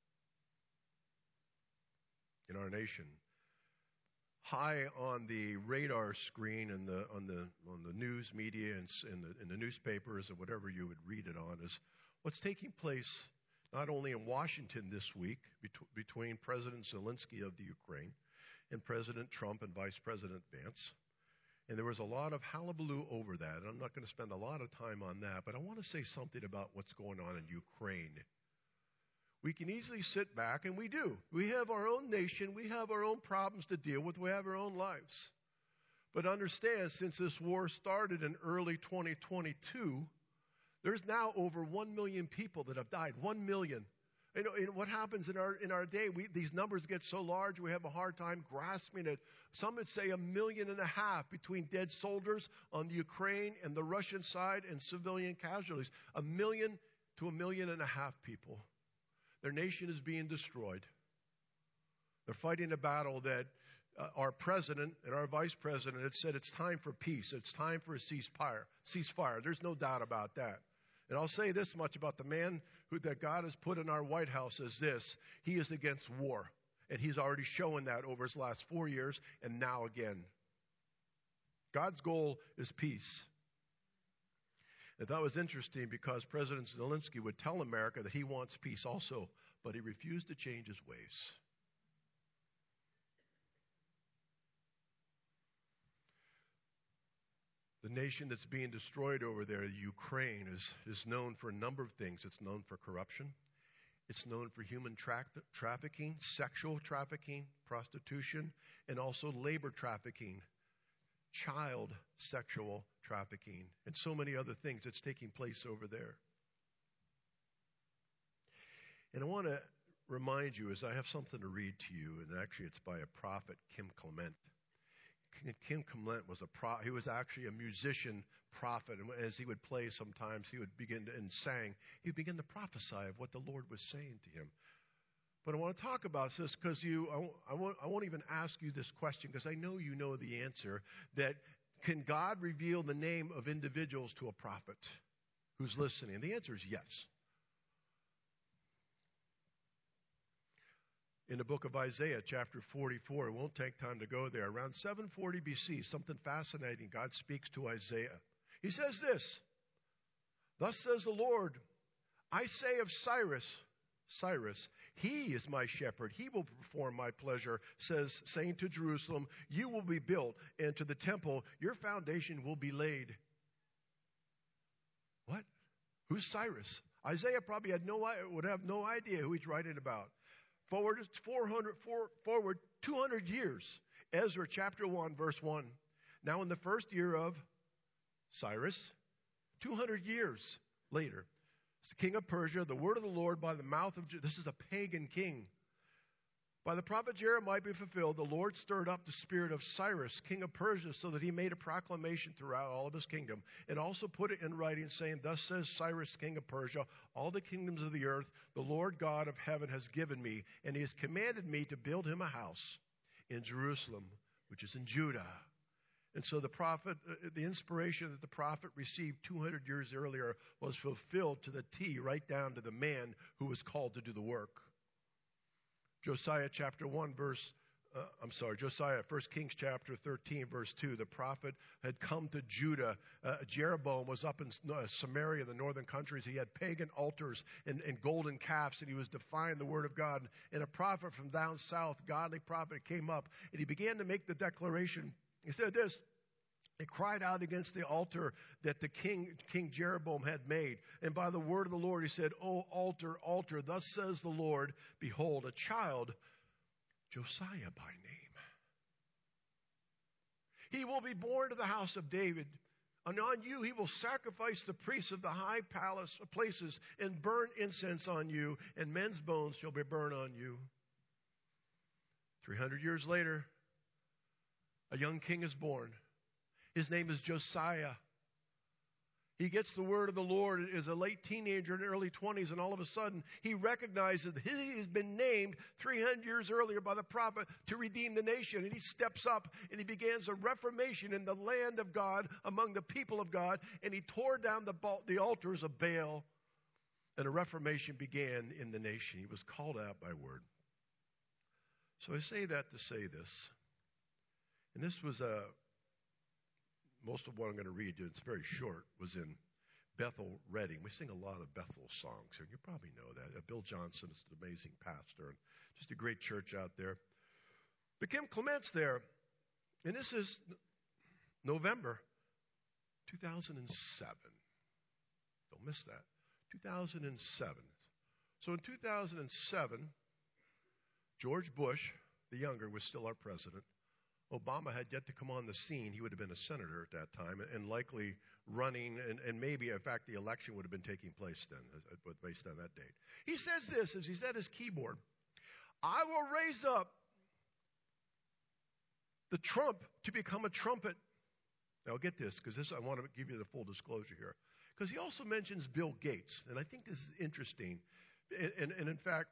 in our nation. High on the radar screen and the on the on the news media and in the in the newspapers or whatever you would read it on is what's taking place not only in Washington this week bet- between President Zelensky of the Ukraine and President Trump and Vice President Vance. And there was a lot of hullabaloo over that. And I'm not going to spend a lot of time on that, but I want to say something about what's going on in Ukraine. We can easily sit back, and we do. We have our own nation. We have our own problems to deal with. We have our own lives. But understand, since this war started in early twenty twenty-two, there's now over one million people that have died. One million. You know, and what happens in our in our day, we, these numbers get so large, we have a hard time grasping it. Some would say a million and a half between dead soldiers on the Ukraine and the Russian side and civilian casualties. A million to a million and a half people. Their nation is being destroyed. They're fighting a battle that uh, our president and our vice president had said it's time for peace. It's time for a ceasefire. Ceasefire. There's no doubt about that. And I'll say this much about the man who that God has put in our White House is this. He is against war. And he's already shown that over his last four years and now again. God's goal is peace. And that was interesting because President Zelensky would tell America that he wants peace also, but he refused to change his ways. The nation that's being destroyed over there, Ukraine, is, is known for a number of things. It's known for corruption. It's known for human tra- trafficking, sexual trafficking, prostitution, and also labor trafficking, child sexual trafficking, and so many other things that's taking place over there. And I want to remind you, as I have something to read to you, and actually it's by a prophet, Kim Clement. Kim Clement was a pro- he was actually a musician prophet, and as he would play sometimes, he would begin to, and sang, he would begin to prophesy of what the Lord was saying to him. But I want to talk about this because you, I, I, won't, I won't even ask you this question because I know you know the answer, that can God reveal the name of individuals to a prophet who's listening? And the answer is yes. In the book of Isaiah, chapter forty-four, it won't take time to go there. Around seven forty B C, something fascinating. God speaks to Isaiah. He says this, thus says the Lord, I say of Cyrus, Cyrus, he is my shepherd. He will perform my pleasure, says, saying to Jerusalem, you will be built, and to the temple, your foundation will be laid. What? Who's Cyrus? Isaiah probably had no, would have no idea who he's writing about. Forward, four hundred, for, forward two hundred years. Ezra chapter one, verse one. Now in the first year of Cyrus, two hundred years later, the king of Persia, the word of the Lord by the mouth of, this is a pagan king, By the prophet Jeremiah be fulfilled, the Lord stirred up the spirit of Cyrus, king of Persia, so that he made a proclamation throughout all of his kingdom, and also put it in writing, saying, Thus says Cyrus, king of Persia, all the kingdoms of the earth, the Lord God of heaven has given me, and he has commanded me to build him a house in Jerusalem, which is in Judah. And so the prophet, the inspiration that the prophet received two hundred years earlier was fulfilled to the T, right down to the man who was called to do the work. Josiah chapter one, verse, uh, I'm sorry, Josiah, First Kings chapter thirteen, verse two, the prophet had come to Judah. Uh, Jeroboam was up in uh, Samaria, the northern countries. He had pagan altars and, and golden calves, and he was defying the word of God. And a prophet from down south, godly prophet, came up, and he began to make the declaration. He said this. He cried out against the altar that the king, King Jeroboam had made. And by the word of the Lord, he said, O altar, altar, thus says the Lord, behold, a child, Josiah by name. He will be born to the house of David. And on you he will sacrifice the priests of the high palace places and burn incense on you, and men's bones shall be burned on you. Three hundred years later, a young king is born. His name is Josiah. He gets the word of the Lord as a late teenager in the early twenties, and all of a sudden he recognizes that he has been named three hundred years earlier by the prophet to redeem the nation. And he steps up and he begins a reformation in the land of God among the people of God, and he tore down the, the altars of Baal, and a reformation began in the nation. He was called out by word. So I say that to say this, and this was a most of what I'm going to read you, it's very short, was in Bethel, Redding. We sing a lot of Bethel songs here. You probably know that. Uh, Bill Johnson is an amazing pastor and just a great church out there. But Kim Clement's there, and this is November two thousand seven. Don't miss that. two thousand seven. So in two thousand seven, George Bush, the younger, was still our president. Obama had yet to come on the scene. He would have been a senator at that time and likely running, and, and maybe, in fact, the election would have been taking place then, based on that date. He says this as he's at his keyboard, I will raise up the trump to become a trumpet. Now, get this, because this I want to give you the full disclosure here. Because he also mentions Bill Gates, and I think this is interesting. And, and, and in fact,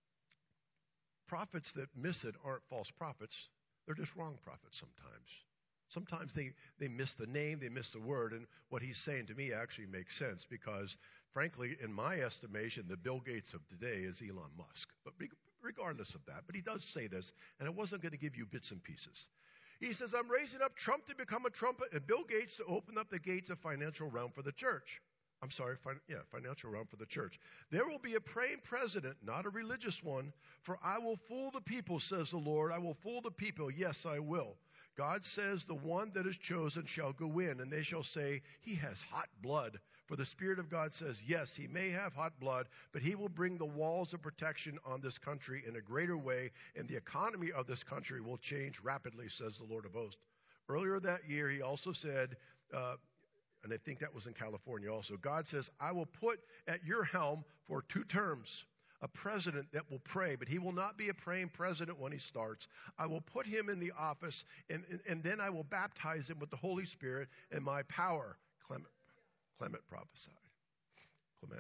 prophets that miss it aren't false prophets. They're just wrong prophets sometimes. Sometimes they, they miss the name, they miss the word, and what he's saying to me actually makes sense because, frankly, in my estimation, the Bill Gates of today is Elon Musk. But regardless of that, but he does say this, and I wasn't going to give you bits and pieces. He says, I'm raising up Trump to become a trumpet and Bill Gates to open up the gates of financial realm for the church. I'm sorry, fin- yeah, financial realm for the church. There will be a praying president, not a religious one, for I will fool the people, says the Lord. I will fool the people. Yes, I will. God says the one that is chosen shall go in, and they shall say, he has hot blood. For the Spirit of God says, yes, he may have hot blood, but he will bring the walls of protection on this country in a greater way, and the economy of this country will change rapidly, says the Lord of hosts. Earlier that year, he also said, uh, and I think that was in California also, God says, I will put at your helm for two terms a president that will pray, but he will not be a praying president when he starts. I will put him in the office, and, and, and then I will baptize him with the Holy Spirit and my power. Clement, Clement prophesied. Clement.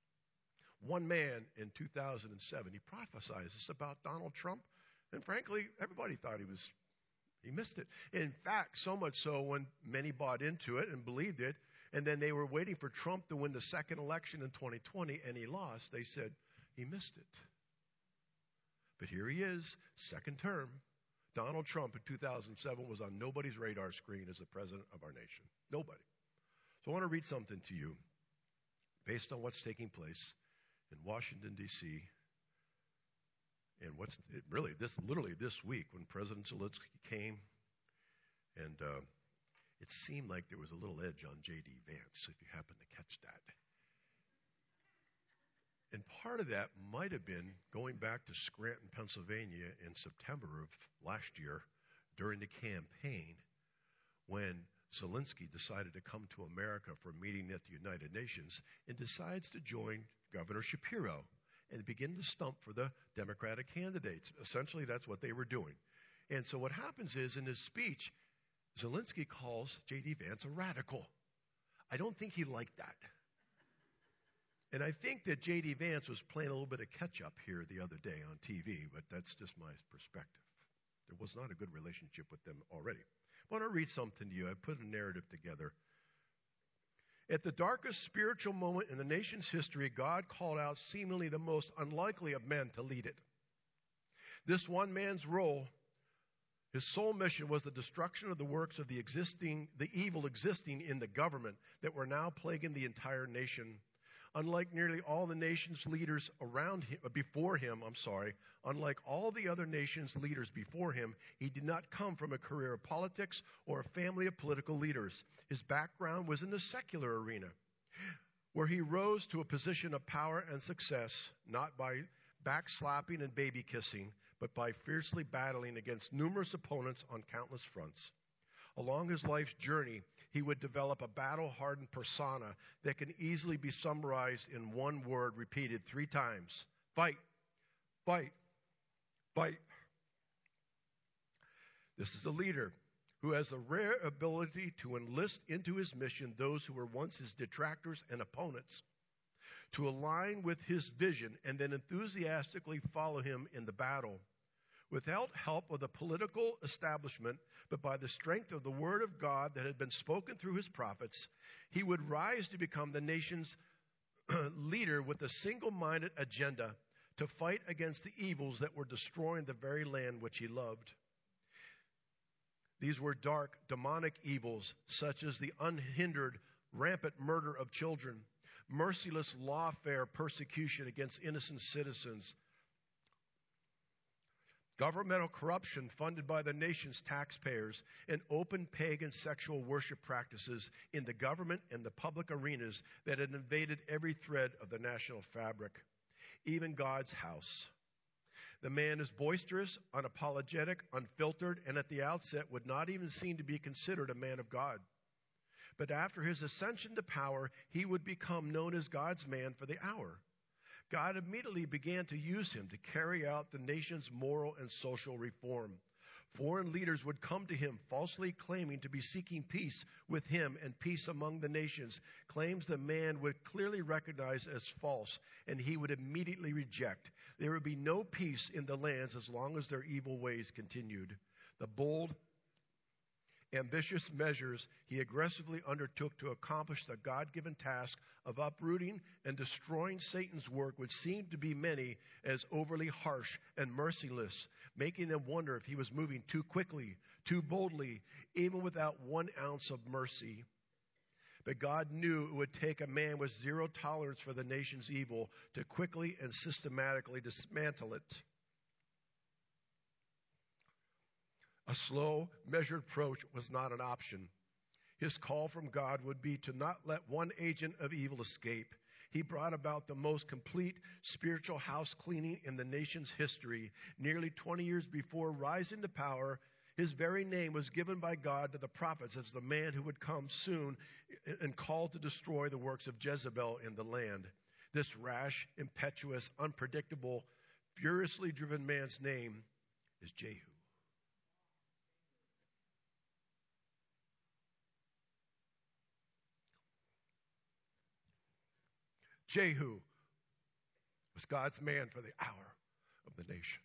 One man in two thousand seven, he prophesied this about Donald Trump, and frankly, everybody thought he was He missed it. In fact, so much so when many bought into it and believed it, and then they were waiting for Trump to win the second election in twenty twenty, and he lost, they said, he missed it. But here he is, second term. Donald Trump in two thousand seven was on nobody's radar screen as the president of our nation. Nobody. So I want to read something to you based on what's taking place in Washington, D C, and what's it really this literally this week when President Zelensky came, and uh, it seemed like there was a little edge on J D Vance, if you happen to catch that. And part of that might have been going back to Scranton, Pennsylvania in September of last year during the campaign when Zelensky decided to come to America for a meeting at the United Nations and decides to join Governor Shapiro. and begin to stump for the Democratic candidates. Essentially, that's what they were doing. And so what happens is, in his speech, Zelensky calls J D. Vance a radical. I don't think he liked that. And I think that J D. Vance was playing a little bit of catch-up here the other day on T V, but that's just my perspective. There was not a good relationship with them already. I want to read something to you. I put a narrative together. At the darkest spiritual moment in the nation's history, God called out seemingly the most unlikely of men to lead it. This one man's role, his sole mission, was the destruction of the works of the existing, the evil existing in the government that were now plaguing the entire nation. Unlike nearly all the nation's leaders around him, before him, I'm sorry, unlike all the other nation's leaders before him, he did not come from a career of politics or a family of political leaders. His background was in the secular arena, where he rose to a position of power and success, not by backslapping and baby kissing, but by fiercely battling against numerous opponents on countless fronts. Along his life's journey, he would develop a battle-hardened persona that can easily be summarized in one word repeated three times. Fight, fight, fight. This is a leader who has the rare ability to enlist into his mission those who were once his detractors and opponents, to align with his vision and then enthusiastically follow him in the battle. Without help of the political establishment, but by the strength of the word of God that had been spoken through his prophets, he would rise to become the nation's leader with a single-minded agenda to fight against the evils that were destroying the very land which he loved. These were dark, demonic evils, such as the unhindered, rampant murder of children, merciless lawfare persecution against innocent citizens, governmental corruption funded by the nation's taxpayers, and open pagan sexual worship practices in the government and the public arenas that had invaded every thread of the national fabric, even God's house. The man is boisterous, unapologetic, unfiltered, and at the outset would not even seem to be considered a man of God. But after his ascension to power, he would become known as God's man for the hour. God immediately began to use him to carry out the nation's moral and social reform. Foreign leaders would come to him falsely claiming to be seeking peace with him and peace among the nations, claims the man would clearly recognize as false, and he would immediately reject. There would be no peace in the lands as long as their evil ways continued. The bold, ambitious measures he aggressively undertook to accomplish the God-given task of uprooting and destroying Satan's work would seem to be many as overly harsh and merciless, making them wonder if he was moving too quickly, too boldly, even without one ounce of mercy. But God knew it would take a man with zero tolerance for the nation's evil to quickly and systematically dismantle it. A slow, measured approach was not an option. His call from God would be to not let one agent of evil escape. He brought about the most complete spiritual house cleaning in the nation's history. Nearly twenty years before rising to power, his very name was given by God to the prophets as the man who would come soon and called to destroy the works of Jezebel in the land. This rash, impetuous, unpredictable, furiously driven man's name is Jehu. Jehu was God's man for the hour of the nation.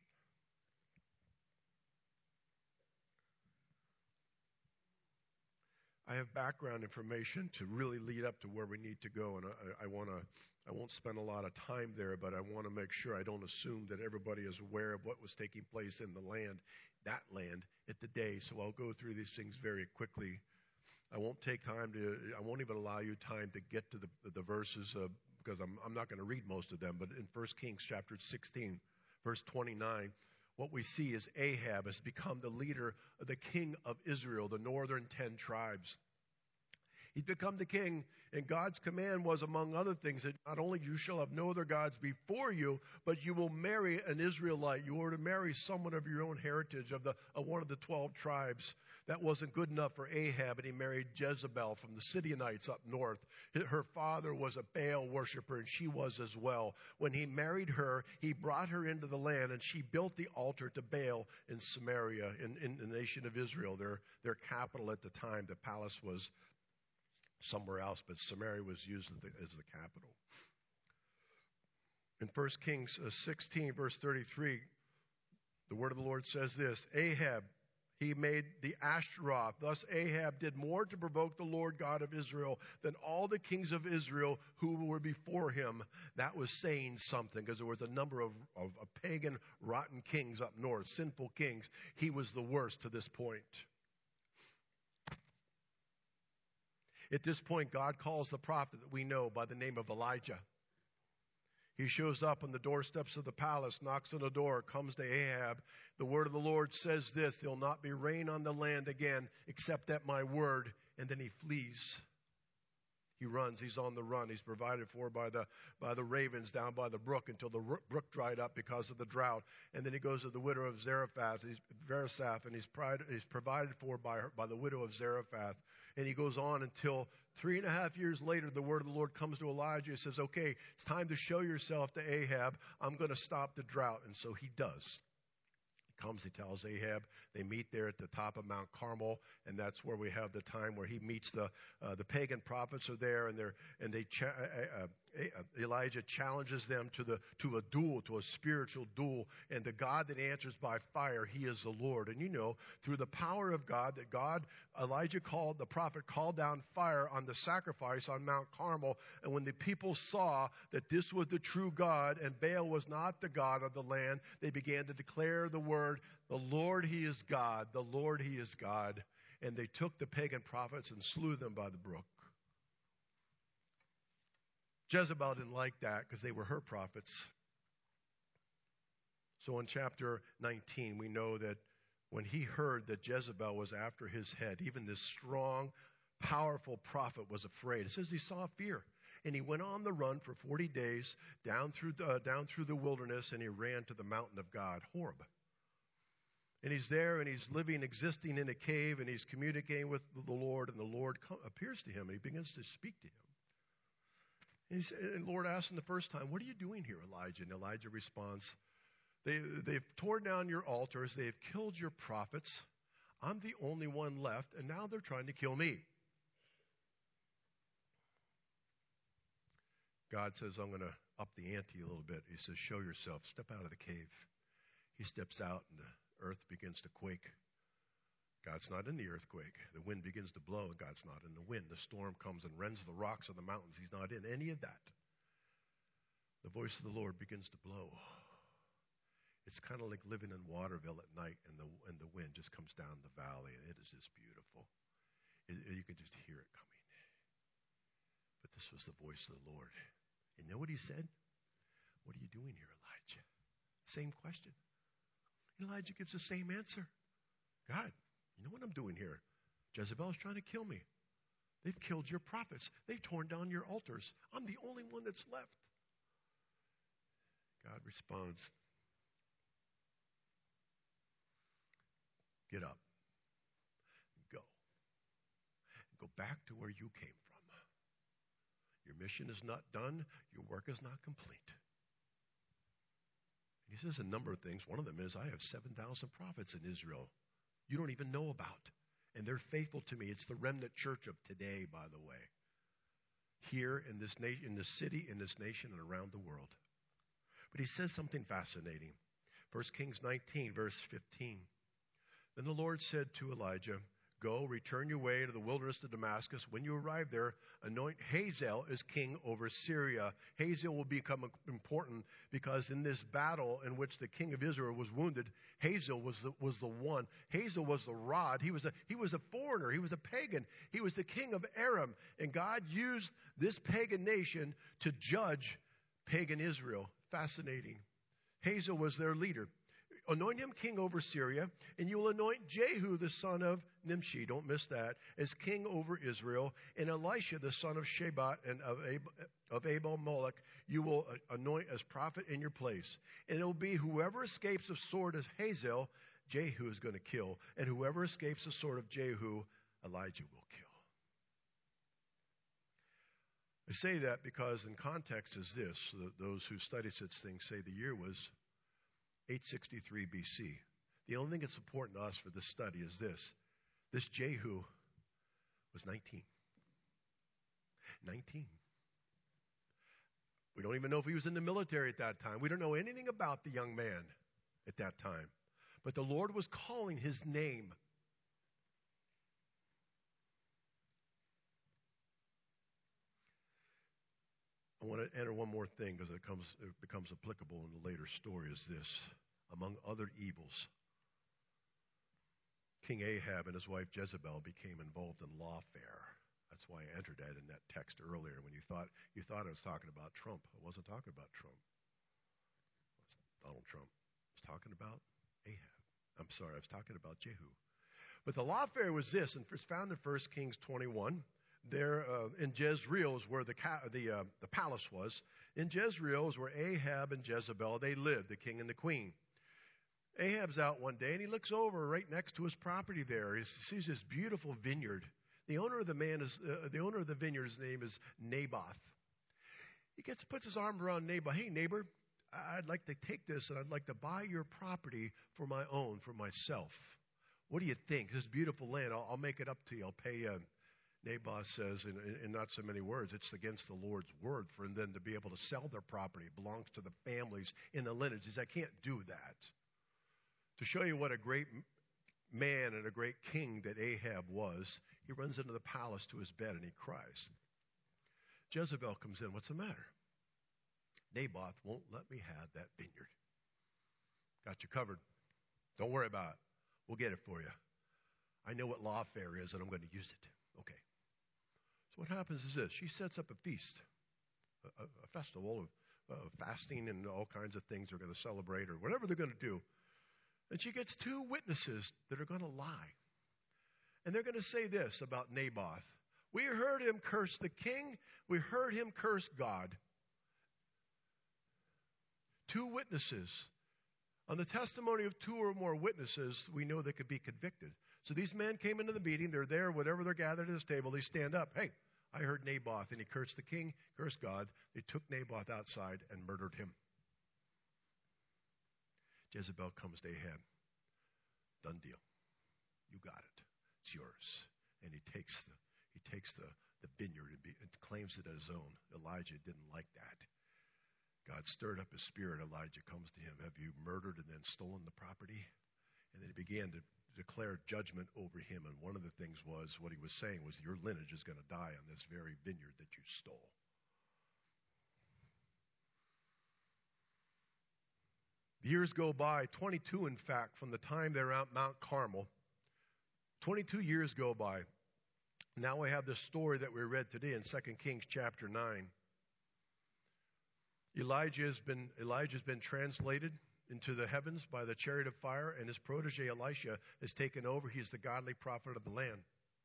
I have background information to really lead up to where we need to go, and I, I want to. I won't spend a lot of time there, but I want to make sure I don't assume that everybody is aware of what was taking place in the land, that land, at the day. So I'll go through these things very quickly. I won't take time to. I won't even allow you time to get to the the verses uh, because I'm I'm not going to read most of them. But in First Kings chapter sixteen, verse twenty-nine. What we see is Ahab has become the leader, the king of Israel, the northern ten tribes. He'd become the king, and God's command was, among other things, that not only you shall have no other gods before you, but you will marry an Israelite. You were to marry someone of your own heritage, of the of one of the twelve tribes. That wasn't good enough for Ahab, and he married Jezebel from the Sidonites up north. Her father was a Baal worshiper, and she was as well. When he married her, he brought her into the land, and she built the altar to Baal in Samaria, in, in the nation of Israel, their, their capital at the time. The palace was somewhere else, but Samaria was used as the, as the capital. In First Kings sixteen, verse thirty-three, the word of the Lord says this, Ahab, he made the Ashtaroth. Thus Ahab did more to provoke the Lord God of Israel than all the kings of Israel who were before him. That was saying something, because there was a number of, of, of pagan, rotten kings up north, sinful kings. He was the worst to this point. At this point, God calls the prophet that we know by the name of Elijah. He shows up on the doorsteps of the palace, knocks on the door, comes to Ahab. The word of the Lord says this, there'll not be rain on the land again except at my word. And then he flees. He runs. He's on the run. He's provided for by the by the ravens down by the brook until the brook dried up because of the drought. And then he goes to the widow of Zarephath, he's, Zarephath, and he's, pride, he's provided for by her, by the widow of Zarephath. And he goes on until three and a half years later, the word of the Lord comes to Elijah and says, okay, it's time to show yourself to Ahab. I'm going to stop the drought. And so he does. He comes, he tells Ahab. They meet there at the top of Mount Carmel, and that's where we have the time where he meets the uh, the pagan prophets are there, and they're and they cha- uh, uh, Elijah challenges them to the to a duel, to a spiritual duel, and the God that answers by fire, he is the Lord. And you know, through the power of God, that God, Elijah called, the prophet called down fire on the sacrifice on Mount Carmel, and when the people saw that this was the true God and Baal was not the God of the land, they began to declare the word, the Lord, he is God, the Lord, he is God. And they took the pagan prophets and slew them by the brook. Jezebel didn't like that because they were her prophets. So in chapter nineteen, we know that when he heard that Jezebel was after his head, even this strong, powerful prophet was afraid. It says he saw fear. And he went on the run for forty days down through the, uh, down through the wilderness, and he ran to the mountain of God, Horeb. And he's there, and he's living, existing in a cave, and he's communicating with the Lord, and the Lord co- appears to him, and he begins to speak to him. And, he said, and the Lord asks him the first time, what are you doing here, Elijah? And Elijah responds, they, they've torn down your altars, they've killed your prophets, I'm the only one left, and now they're trying to kill me. God says, I'm going to up the ante a little bit. He says, show yourself, step out of the cave. He steps out, and the earth begins to quake. God's not in the earthquake. The wind begins to blow, and God's not in the wind. The storm comes and rends the rocks of the mountains. He's not in any of that. The voice of the Lord begins to blow. It's kind of like living in Waterville at night, and the and the wind just comes down the valley, and it is just beautiful. It, it, you can just hear it coming. But this was the voice of the Lord. And you know what he said? What are you doing here, Elijah? Same question. Elijah gives the same answer. God, you know what I'm doing here? Jezebel's trying to kill me. They've killed your prophets. They've torn down your altars. I'm the only one that's left. God responds, get up. Go. Go back to where you came from. Your mission is not done. Your work is not complete. He says a number of things. One of them is, I have seven thousand prophets in Israel you don't even know about. And they're faithful to me. It's the remnant church of today, by the way. Here in this nation, in this city, in this nation, and around the world. But he says something fascinating. First Kings nineteen, verse fifteen. Then the Lord said to Elijah, go, return your way to the wilderness of Damascus. When you arrive there, anoint Hazael as king over Syria. Hazael will become important because in this battle in which the king of Israel was wounded, Hazael was the, was the one. Hazael was the rod. He was a, he was a foreigner. He was a pagan. He was the king of Aram. And God used this pagan nation to judge pagan Israel. Fascinating. Hazael was their leader. anoint him king over Syria, and you will anoint Jehu the son of Nimshi, don't miss that, as king over Israel, and Elisha the son of Shaphat and of Ab- of Abel-Molech you will anoint as prophet in your place. And it will be whoever escapes the sword of Hazael, Jehu is going to kill, and whoever escapes the sword of Jehu, Elijah will kill. I say that because in context is this, those who study such things say the year was eight sixty-three B C. The only thing that's important to us for this study is this. This Jehu was nineteen. nineteen. We don't even know if he was in the military at that time. We don't know anything about the young man at that time. But the Lord was calling his name. I want to enter one more thing because it, comes, it becomes applicable in the later story is this. Among other evils, King Ahab and his wife Jezebel became involved in lawfare. That's why I entered that in that text earlier. When you thought you thought I was talking about Trump, I wasn't talking about Trump. It was Donald Trump. I was talking about Ahab. I'm sorry, I was talking about Jehu. But the lawfare was this, and it's found in First Kings twenty-one. There uh, in Jezreel is where the ca- the uh, the palace was. In Jezreel is where Ahab and Jezebel they lived, the king and the queen. Ahab's out one day and he looks over right next to his property there. He sees this beautiful vineyard. The owner of the man is uh, the owner of the vineyard's name is Naboth. He gets puts his arm around Naboth. Hey neighbor, I'd like to take this and I'd like to buy your property for my own, for myself. What do you think? This beautiful land, I'll, I'll make it up to you. I'll pay you. Naboth says, in, in not so many words, it's against the Lord's word for them to be able to sell their property. It belongs to the families in the lineage. He says, I can't do that. To show you what a great man and a great king that Ahab was, he runs into the palace to his bed and he cries. Jezebel comes in. What's the matter? Naboth won't let me have that vineyard. Got you covered. Don't worry about it. We'll get it for you. I know what lawfare is and I'm going to use it. Okay. So what happens is this. She sets up a feast, a, a festival of uh, fasting and all kinds of things they're going to celebrate or whatever they're going to do. And she gets two witnesses that are going to lie. And they're going to say this about Naboth. We heard him curse the king. We heard him curse God. Two witnesses. On the testimony of two or more witnesses, we know they could be convicted. So these men came into the meeting. They're there, whatever they're gathered at this table. They stand up. Hey, I heard Naboth, and he cursed the king, cursed God. They took Naboth outside and murdered him. Jezebel comes to Ahab. Done deal. You got it. It's yours. And he takes the he takes the, the vineyard and, be, and claims it as his own. Elijah didn't like that. God stirred up his spirit. Elijah comes to him. Have you murdered and then stolen the property? And then he began to declare judgment over him. And one of the things was, what he was saying was, your lineage is going to die on this very vineyard that you stole. The years go by, twenty-two in fact, from the time they're at Mount Carmel. twenty-two years go by. Now we have this story that we read today in Second Kings chapter nine. Elijah has been, Elijah has been translated into the heavens by the chariot of fire, and his protege Elisha has taken over. He's the godly prophet of the land.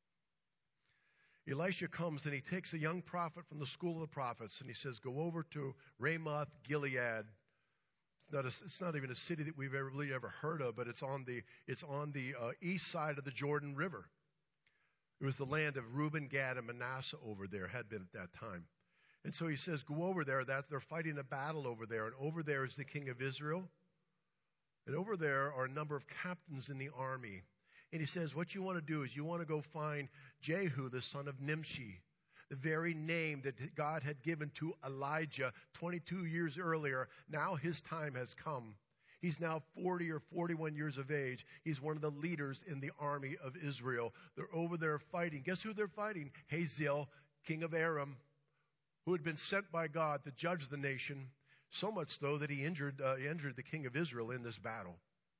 Elisha comes and he takes a young prophet from the school of the prophets, and he says, go over to Ramoth Gilead. It's not, a, it's not even a city that we've ever really ever heard of, but it's on the it's on the uh, east side of the Jordan River. It was the land of Reuben, Gad, and Manasseh over there, had been at that time. And so he says, go over there. That they're fighting a battle over there, and over there is the king of Israel. And over there are a number of captains in the army. And he says, what you want to do is you want to go find Jehu, the son of Nimshi, the very name that God had given to Elijah twenty-two years earlier. Now his time has come. He's now forty or forty-one years of age. He's one of the leaders in the army of Israel. They're over there fighting. Guess who they're fighting? Hazael, king of Aram, who had been sent by God to judge the nation, so much so that he injured, uh, he injured the king of Israel in this battle.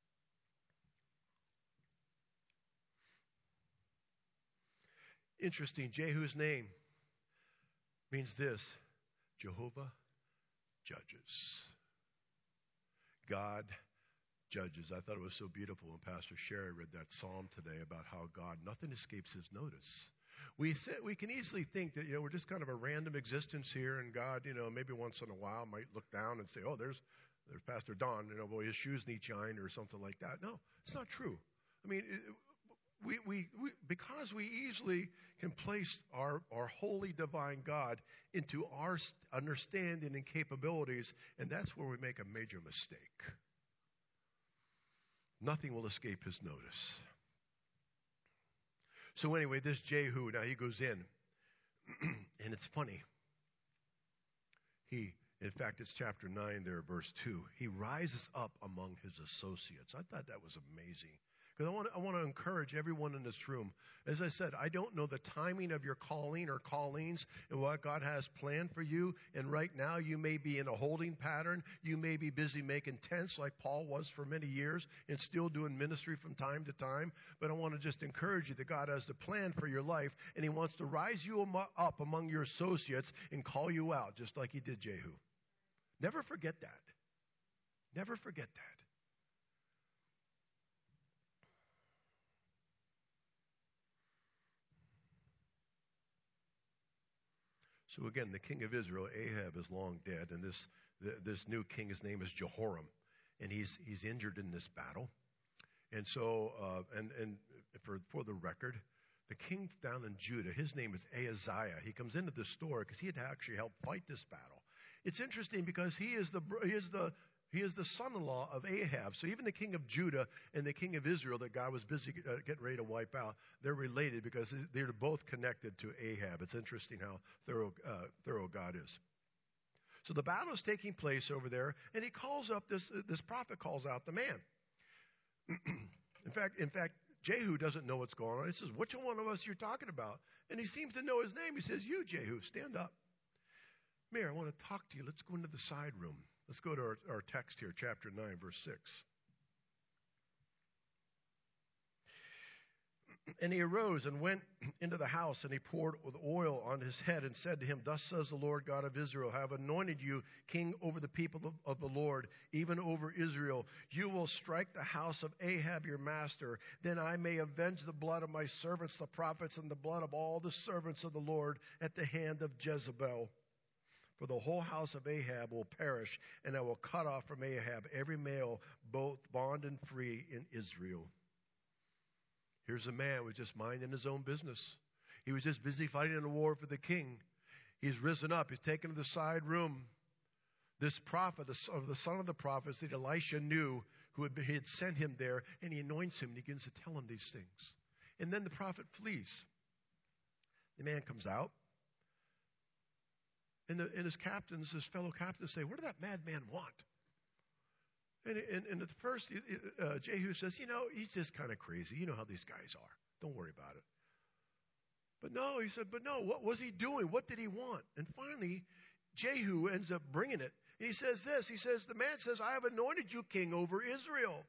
Interesting, Jehu's name means this: Jehovah judges. God Judges. I thought it was so beautiful when Pastor Sherry read that psalm today about how God, nothing escapes his notice. We say, we can easily think that, you know, we're just kind of a random existence here, and God, you know, maybe once in a while might look down and say, oh, there's there's Pastor Don, you know, boy, his shoes need shine or something like that. No, it's not true. I mean, it, we, we, we because we easily can place our, our holy divine God into our understanding and capabilities, and that's where we make a major mistake. Nothing will escape his notice. So anyway, this Jehu, now he goes in, and it's funny. He, in fact, it's chapter nine there, verse two. He rises up among his associates. I thought that was amazing. Because I want, I want to encourage everyone in this room. As I said, I don't know the timing of your calling or callings and what God has planned for you. And right now you may be in a holding pattern. You may be busy making tents like Paul was for many years and still doing ministry from time to time. But I want to just encourage you that God has the plan for your life, and he wants to rise you up among your associates and call you out, just like he did Jehu. Never forget that. Never forget that. So again, the king of Israel, Ahab, is long dead, and this this new king, his name is Jehoram, and he's he's injured in this battle. And so, uh, and and for for the record, the king down in Judah, his name is Ahaziah. He comes into this story because he had to actually help fight this battle. It's interesting because he is the he is the he is the son-in-law of Ahab. So even the king of Judah and the king of Israel that God was busy uh, getting ready to wipe out, they're related because they're both connected to Ahab. It's interesting how thorough, uh, thorough God is. So the battle is taking place over there, and he calls up this this prophet calls out the man. in fact, in fact, Jehu doesn't know what's going on. He says, "Which one of us you're talking about?" And he seems to know his name. He says, "You, Jehu, stand up. Mayor, I want to talk to you. Let's go into the side room." Let's go to our, our text here, chapter nine, verse six. And he arose and went into the house, and he poured with oil on his head and said to him, "Thus says the Lord God of Israel, I have anointed you king over the people of, of the Lord, even over Israel. You will strike the house of Ahab your master. Then I may avenge the blood of my servants, the prophets, and the blood of all the servants of the Lord at the hand of Jezebel. For the whole house of Ahab will perish, and I will cut off from Ahab every male, both bond and free, in Israel." Here's a man who was just minding his own business. He was just busy fighting a war for the king. He's risen up. He's taken to the side room. This prophet, of the son of the prophets that Elisha knew, who had, he had sent him there, and he anoints him, and he begins to tell him these things. And then the prophet flees. The man comes out. And, the, and his captains, his fellow captains say, "What did that madman want?" And, and, and at first, uh, Jehu says, "You know, he's just kind of crazy. You know how these guys are. Don't worry about it." But no, he said, but no, what was he doing? What did he want? And finally, Jehu ends up bringing it. And he says this. He says, the man says, "I have anointed you king over Israel."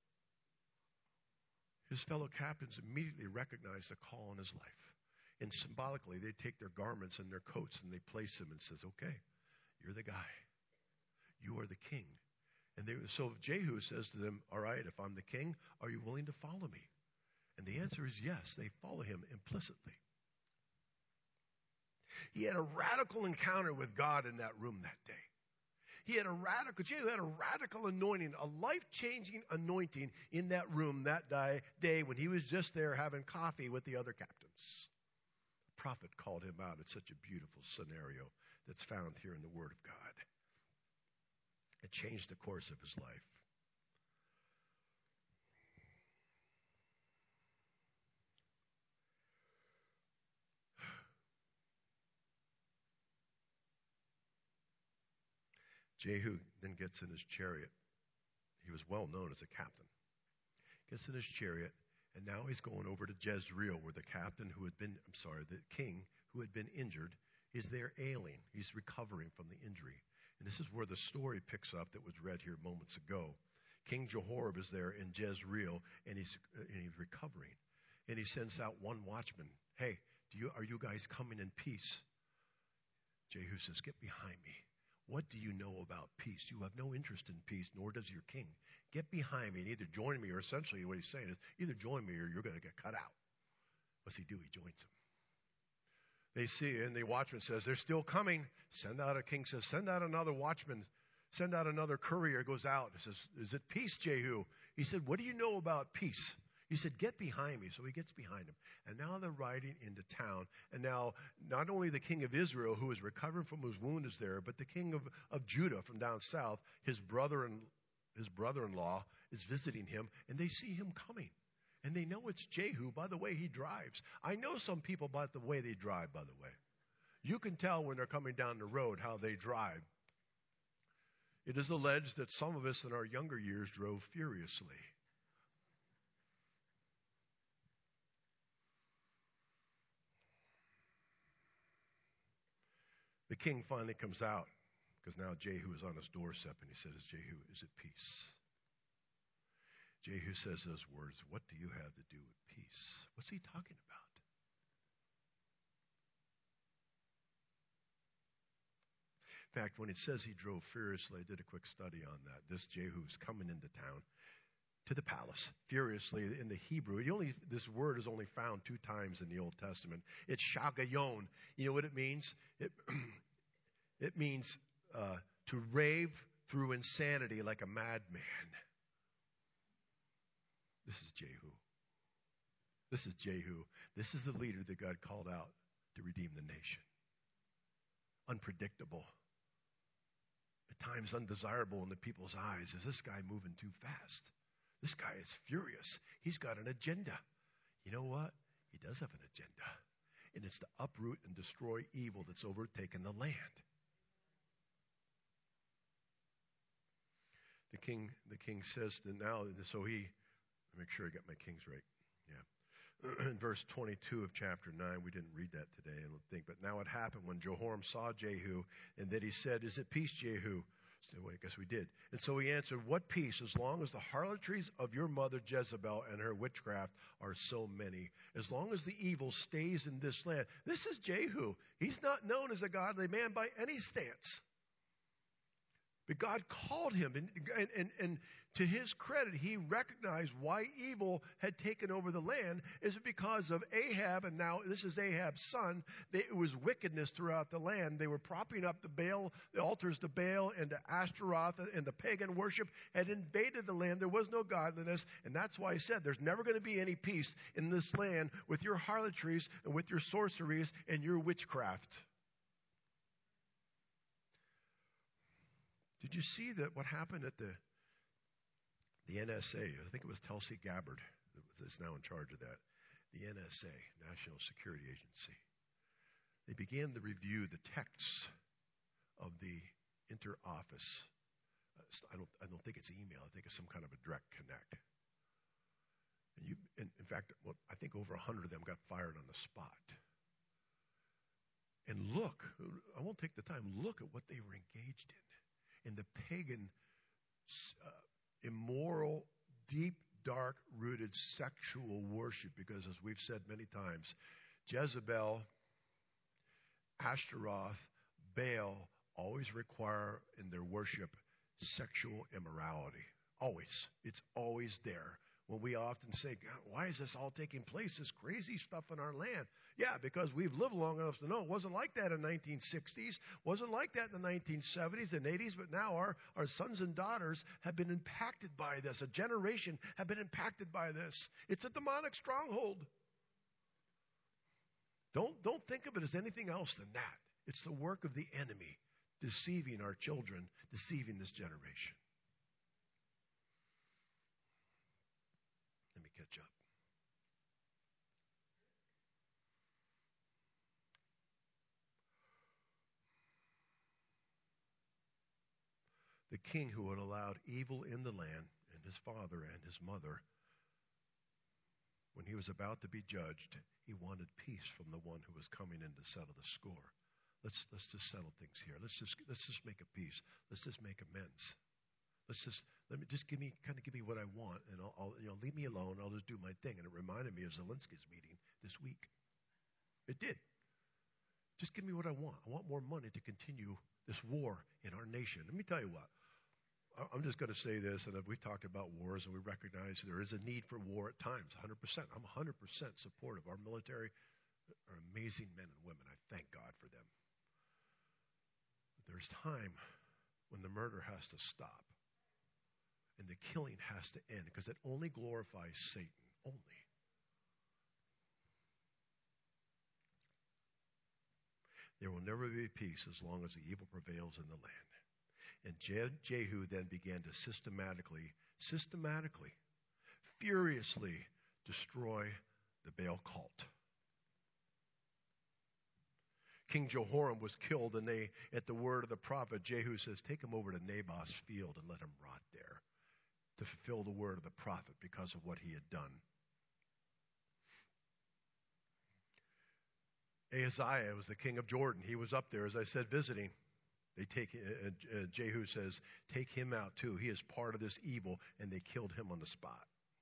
His fellow captains immediately recognize the call on his life. And symbolically, they take their garments and their coats and they place him and says, "Okay, you're the guy. You are the king." And they, so Jehu says to them, "All right, if I'm the king, are you willing to follow me?" And the answer is yes. They follow him implicitly. He had a radical encounter with God in that room that day. He had a radical, Jehu had a radical anointing, a life-changing anointing in that room that day when he was just there having coffee with the other captains. Prophet called him out. It's such a beautiful scenario that's found here in the Word of God. It changed the course of his life. Jehu then gets in his chariot. He was well known as a captain. Gets in his chariot, and now he's going over to Jezreel, where the captain who had been, I'm sorry, the king who had been injured is there ailing. He's recovering from the injury. And this is where the story picks up that was read here moments ago. King Jehoram is there in Jezreel, and he's, and he's recovering. And he sends out one watchman. "Hey, do you, are you guys coming in peace?" Jehu says, "Get behind me. What do you know about peace? You have no interest in peace, nor does your king. Get behind me and either join me, or essentially what he's saying is, either join me or you're going to get cut out. What's he do? He joins them. They see, and the watchman says, they're still coming. Send out, a king says, send out another watchman. Send out another courier. Goes out and says, is it peace, Jehu? He said, what do you know about peace? He said, get behind me. So he gets behind him. And now they're riding into town. And now not only the king of Israel, who is recovering from his wound, is there, but the king of, of Judah from down south, his brother and his brother-in-law is visiting him, and they see him coming. And they know it's Jehu by the way he drives. I know some people by the way they drive, by the way. You can tell when they're coming down the road how they drive. It is alleged that some of us in our younger years drove furiously. The king finally comes out, because now Jehu is on his doorstep, and he says, Jehu, is it peace? Jehu says those words, what do you have to do with peace? What's he talking about? In fact, when it says he drove furiously, I did a quick study on that. This Jehu is coming into town, to the palace, furiously. In the Hebrew, you only, this word is only found two times in the Old Testament. It's shagayon. You know what it means? It, it means uh, to rave through insanity like a madman. This is Jehu. This is Jehu. This is the leader that God called out to redeem the nation. Unpredictable. At times undesirable in the people's eyes. Is this guy moving too fast? This guy is furious. He's got an agenda. You know what? He does have an agenda. And it's to uproot and destroy evil that's overtaken the land. The king, the king says that now, so he, make sure I got my kings right. Yeah. In verse twenty-two of chapter nine, we didn't read that today, I don't think, but now it happened when Jehoram saw Jehu, and that he said, is it peace, Jehu? So, well, I guess we did. And so he answered, what peace, as long as the harlotries of your mother Jezebel and her witchcraft are so many, as long as the evil stays in this land. This is Jehu. He's not known as a godly man by any stance. But God called him, and, and, and, and to his credit, he recognized why evil had taken over the land is because of Ahab, and now this is Ahab's son. They, it was wickedness throughout the land. They were propping up the Baal, the altars to Baal and to Ashtaroth, and the pagan worship had invaded the land. There was no godliness, and that's why he said there's never going to be any peace in this land with your harlotries and with your sorceries and your witchcraft. Did you see that what happened at the the N S A? I think it was Tulsi Gabbard that's now in charge of that. The N S A, National Security Agency. They began to review the texts of the inter-office. I don't, I don't think it's email. I think it's some kind of a direct connect. And you, in, in fact, well, I think over a hundred of them got fired on the spot. And look, I won't take the time. Look at what they were engaged in. In the pagan, uh, immoral, deep, dark-rooted sexual worship, because as we've said many times, Jezebel, Ashtaroth, Baal always require in their worship sexual immorality. Always. It's always there. When we often say, God, why is this all taking place, this crazy stuff in our land? Yeah, because we've lived long enough to know it wasn't like that in the nineteen sixties, wasn't like that in the nineteen seventies and eighties, but now our, our sons and daughters have been impacted by this. A generation have been impacted by this. It's a demonic stronghold. Don't, don't think of it as anything else than that. It's the work of the enemy, deceiving our children, deceiving this generation. Let me catch up. The king who had allowed evil in the land, and his father and his mother, when he was about to be judged, he wanted peace from the one who was coming in to settle the score. Let's let's just settle things here. Let's just let's just make a peace. Let's just make amends. Let's just let me just give me kind of give me what I want, and I'll, I'll you know leave me alone. I'll just do my thing. And it reminded me of Zelensky's meeting this week. It did. Just give me what I want. I want more money to continue this war in our nation. Let me tell you what. I- I'm just going to say this, and we've talked about wars, and we recognize there is a need for war at times, one hundred percent. I'm one hundred percent supportive. Our military are amazing men and women. I thank God for them. But there's time when the murder has to stop and the killing has to end, because it only glorifies Satan, only. There will never be peace as long as the evil prevails in the land. And Je- Jehu then began to systematically, systematically, furiously destroy the Baal cult. King Jehoram was killed, and they, at the word of the prophet, Jehu says, take him over to Naboth's field and let him rot there, to fulfill the word of the prophet because of what he had done. Ahaziah was the king of Jordan. He was up there, as I said, visiting. They take uh, uh, Jehu says, take him out too. He is part of this evil, and they killed him on the spot.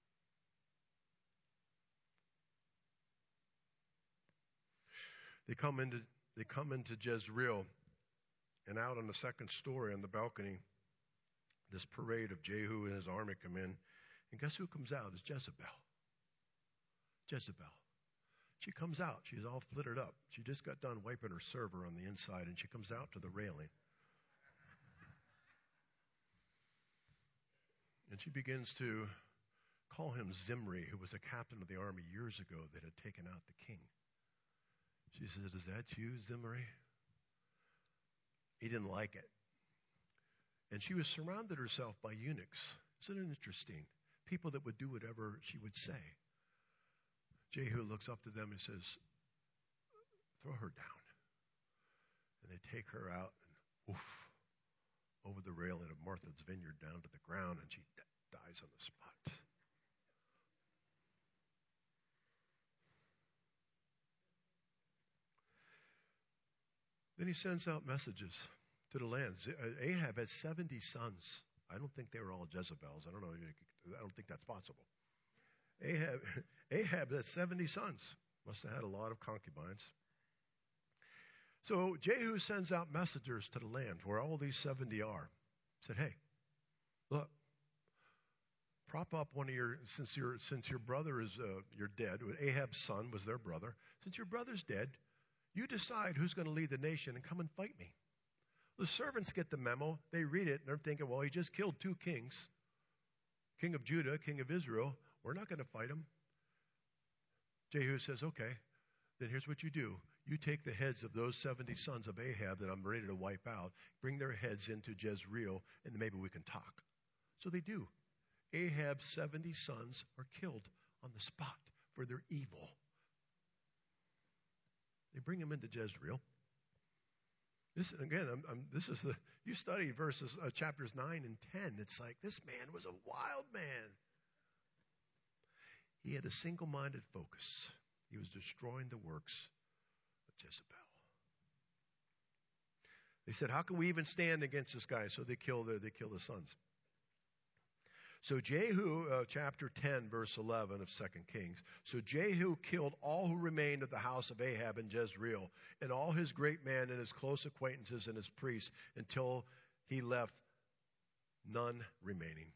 They come into they come into Jezreel, and out on the second story on the balcony, this parade of Jehu and his army come in, and guess who comes out? It's Jezebel. Jezebel. She comes out. She's all flittered up. She just got done wiping her server on the inside, and she comes out to the railing. And she begins to call him Zimri, who was a captain of the army years ago that had taken out the king. She said, is that you, Zimri? He didn't like it. And she was surrounded herself by eunuchs. Isn't it interesting? People that would do whatever she would say. Jehu looks up to them and says, throw her down. And they take her out and woof, over the railing of Martha's Vineyard down to the ground, and she d- dies on the spot. Then he sends out messages to the land. Ahab had seventy sons. I don't think they were all Jezebels. I don't know. I don't think that's possible. Ahab, Ahab had seventy sons. Must have had a lot of concubines. So Jehu sends out messengers to the land where all these seventy are. Said, hey, look, prop up one of your, since your since your brother is uh, you're dead. Ahab's son was their brother. Since your brother's dead, you decide who's going to lead the nation and come and fight me. The servants get the memo. They read it, and they're thinking, well, he just killed two kings, king of Judah, king of Israel. We're not going to fight him. Jehu says, okay, then here's what you do. You take the heads of those seventy sons of Ahab that I'm ready to wipe out, bring their heads into Jezreel, and then maybe we can talk. So they do. Ahab's seventy sons are killed on the spot for their evil. They bring him into Jezreel. This again, I'm, I'm, this is the you study verses uh, chapters nine and ten. It's like this man was a wild man. He had a single-minded focus. He was destroying the works of Jezebel. They said, "How can we even stand against this guy?" So they kill the they kill the sons. So Jehu, uh, chapter ten, verse eleven of Second Kings. So Jehu killed all who remained of the house of Ahab in Jezreel, and all his great men and his close acquaintances and his priests, until he left none remaining.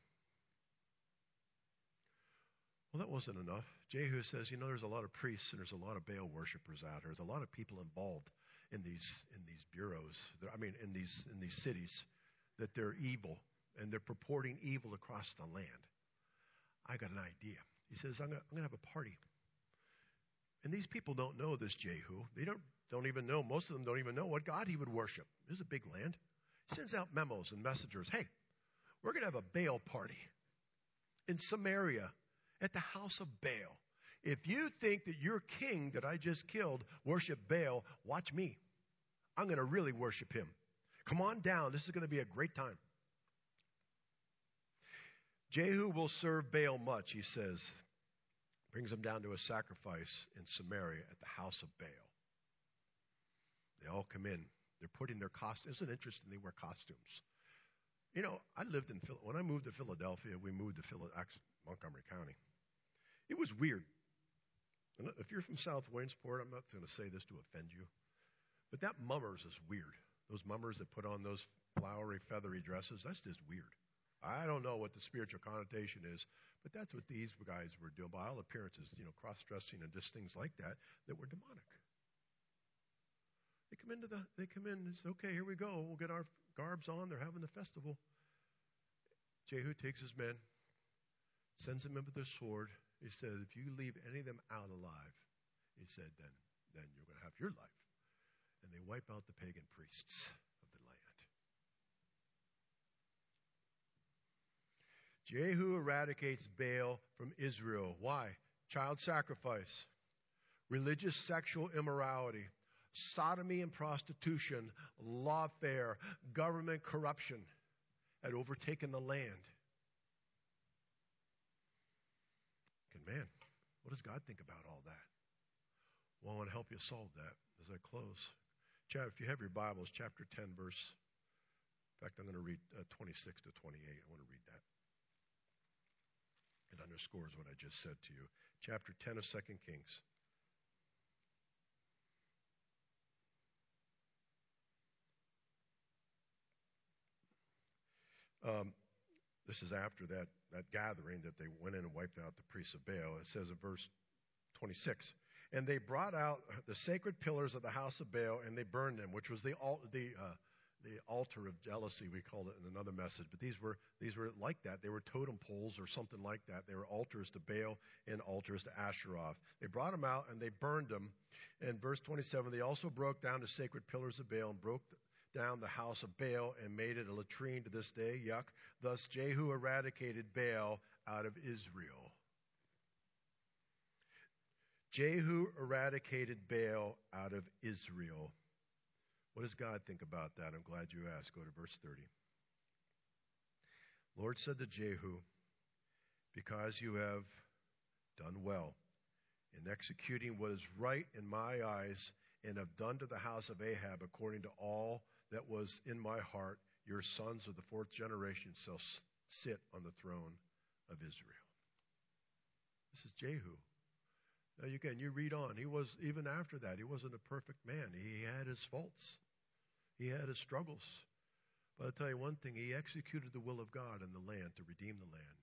Well, that wasn't enough. Jehu says, you know, there's a lot of priests and there's a lot of Baal worshipers out here. There's a lot of people involved in these in these bureaus. I mean, in these in these cities, that they're evil. And they're purporting evil across the land. I got an idea. He says, I'm going to have a party. And these people don't know this Jehu. They don't, don't even know, most of them don't even know what God he would worship. This is a big land. He sends out memos and messengers. Hey, we're going to have a Baal party in Samaria at the house of Baal. If you think that your king that I just killed worshiped Baal, watch me. I'm going to really worship him. Come on down. This is going to be a great time. Jehu will serve Baal much, he says. Brings him down to a sacrifice in Samaria at the house of Baal. They all come in. They're putting their costumes. Isn't it interesting? They wear costumes. You know, I lived in, when I moved to Philadelphia, we moved to Phila, Montgomery County. It was weird. If you're from South Waynesport, I'm not going to say this to offend you, But that mummers is weird. Those mummers that put on those flowery, feathery dresses, that's just weird. I don't know what the spiritual connotation is, but that's what these guys were doing. By all appearances, you know, cross-dressing and just things like that, that were demonic. They come into the, they come in and say, okay, here we go. We'll get our garbs on. They're having the festival. Jehu takes his men, sends them in with their sword. He said, if you leave any of them out alive, he said, then, then you're going to have your life. And they wipe out the pagan priests of the land. Jehu eradicates Baal from Israel. Why? Child sacrifice, religious sexual immorality, sodomy and prostitution, lawfare, government corruption had overtaken the land. And man, what does God think about all that? Well, I want to help you solve that as I close. If you have your Bibles, chapter ten, verse, in fact, I'm going to read uh, twenty-six to twenty-eight. I want to read that. It underscores what I just said to you. Chapter ten of Second Kings. Um, this is after that, that gathering that they went in and wiped out the priests of Baal. It says in verse twenty-six, and they brought out the sacred pillars of the house of Baal, and they burned them, which was the the uh, the altar of jealousy, we called it in another message. But these were these were like that. They were totem poles or something like that. They were altars to Baal and altars to Asheroth. They brought them out and they burned them. In verse twenty-seven, they also broke down the sacred pillars of Baal and broke down the house of Baal and made it a latrine to this day. Yuck. Thus Jehu eradicated Baal out of Israel. Jehu eradicated Baal out of Israel. What does God think about that? I'm glad you asked. Go to verse thirty. Lord said to Jehu, because you have done well in executing what is right in my eyes and have done to the house of Ahab according to all that was in my heart, your sons of the fourth generation shall sit on the throne of Israel. This is Jehu. Now, again, you read on. He was, even after that, he wasn't a perfect man. He had his faults. He had his struggles. But I'll tell you one thing. He executed the will of God in the land to redeem the land.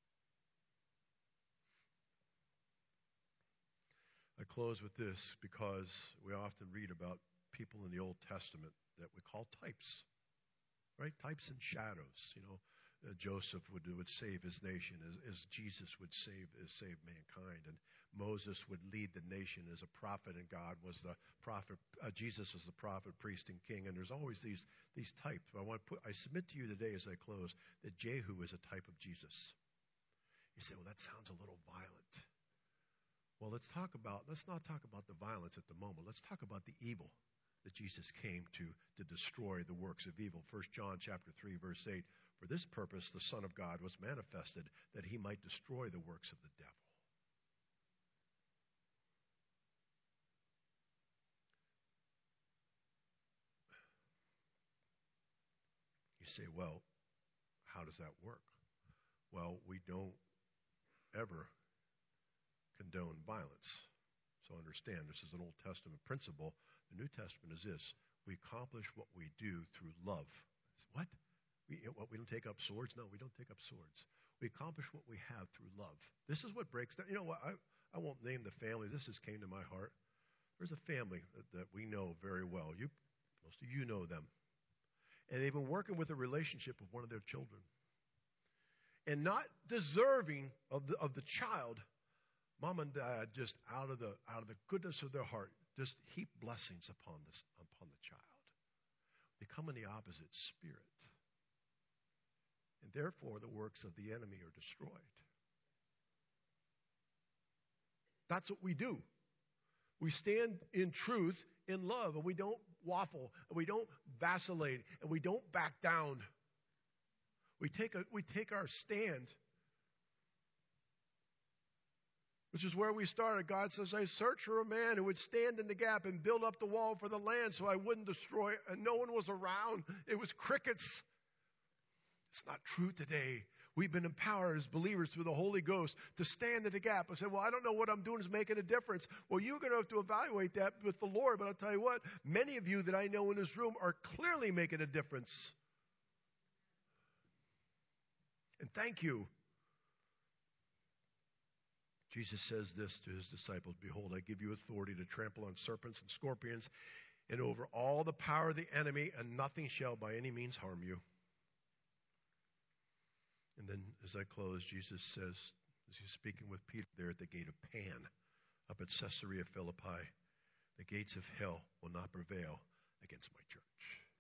I close with this because we often read about people in the Old Testament that we call types, right? Types and shadows. You know, uh, Joseph would would save his nation as, as Jesus would save uh, save mankind, and Moses would lead the nation as a prophet, and God was the prophet. Uh, Jesus was the prophet, priest, and king. And there's always these these types. I want to put. I submit to you today as I close that Jehu is a type of Jesus. You say, well, that sounds a little violent. Well, let's talk about. Let's not talk about the violence at the moment. Let's talk about the evil that Jesus came to to destroy the works of evil. First John chapter three, verse eight. For this purpose the Son of God was manifested, that he might destroy the works of the devil. You say, well, how does that work? Well, we don't ever condone violence. So understand, this is an Old Testament principle. The New Testament is this. We accomplish what we do through love. What? We, you know, what, we don't take up swords? No, we don't take up swords. We accomplish what we have through love. This is what breaks down. You know what? I, I won't name the family. This just came to my heart. There's a family that, that we know very well. You, most of you know them. And they've been working with a relationship of one of their children. And not deserving of the, of the child, Mom and Dad, just out of the out of the goodness of their heart, just heap blessings upon this upon the child. They come in the opposite spirit, and therefore the works of the enemy are destroyed. That's what we do. We stand in truth, in love, and we don't waffle, and we don't vacillate, and we don't back down. We take a we take our stand. Which is where we started. God says, I searched for a man who would stand in the gap and build up the wall for the land so I wouldn't destroy it. And no one was around. It was crickets. It's not true today. We've been empowered as believers through the Holy Ghost to stand in the gap and say, well, I don't know what I'm doing is making a difference. Well, you're going to have to evaluate that with the Lord. But I'll tell you what, many of you that I know in this room are clearly making a difference. And thank you. Jesus says this to his disciples, behold, I give you authority to trample on serpents and scorpions and over all the power of the enemy, and nothing shall by any means harm you. And then as I close, Jesus says, as he's speaking with Peter there at the gate of Pan, up at Caesarea Philippi, the gates of hell will not prevail against my church.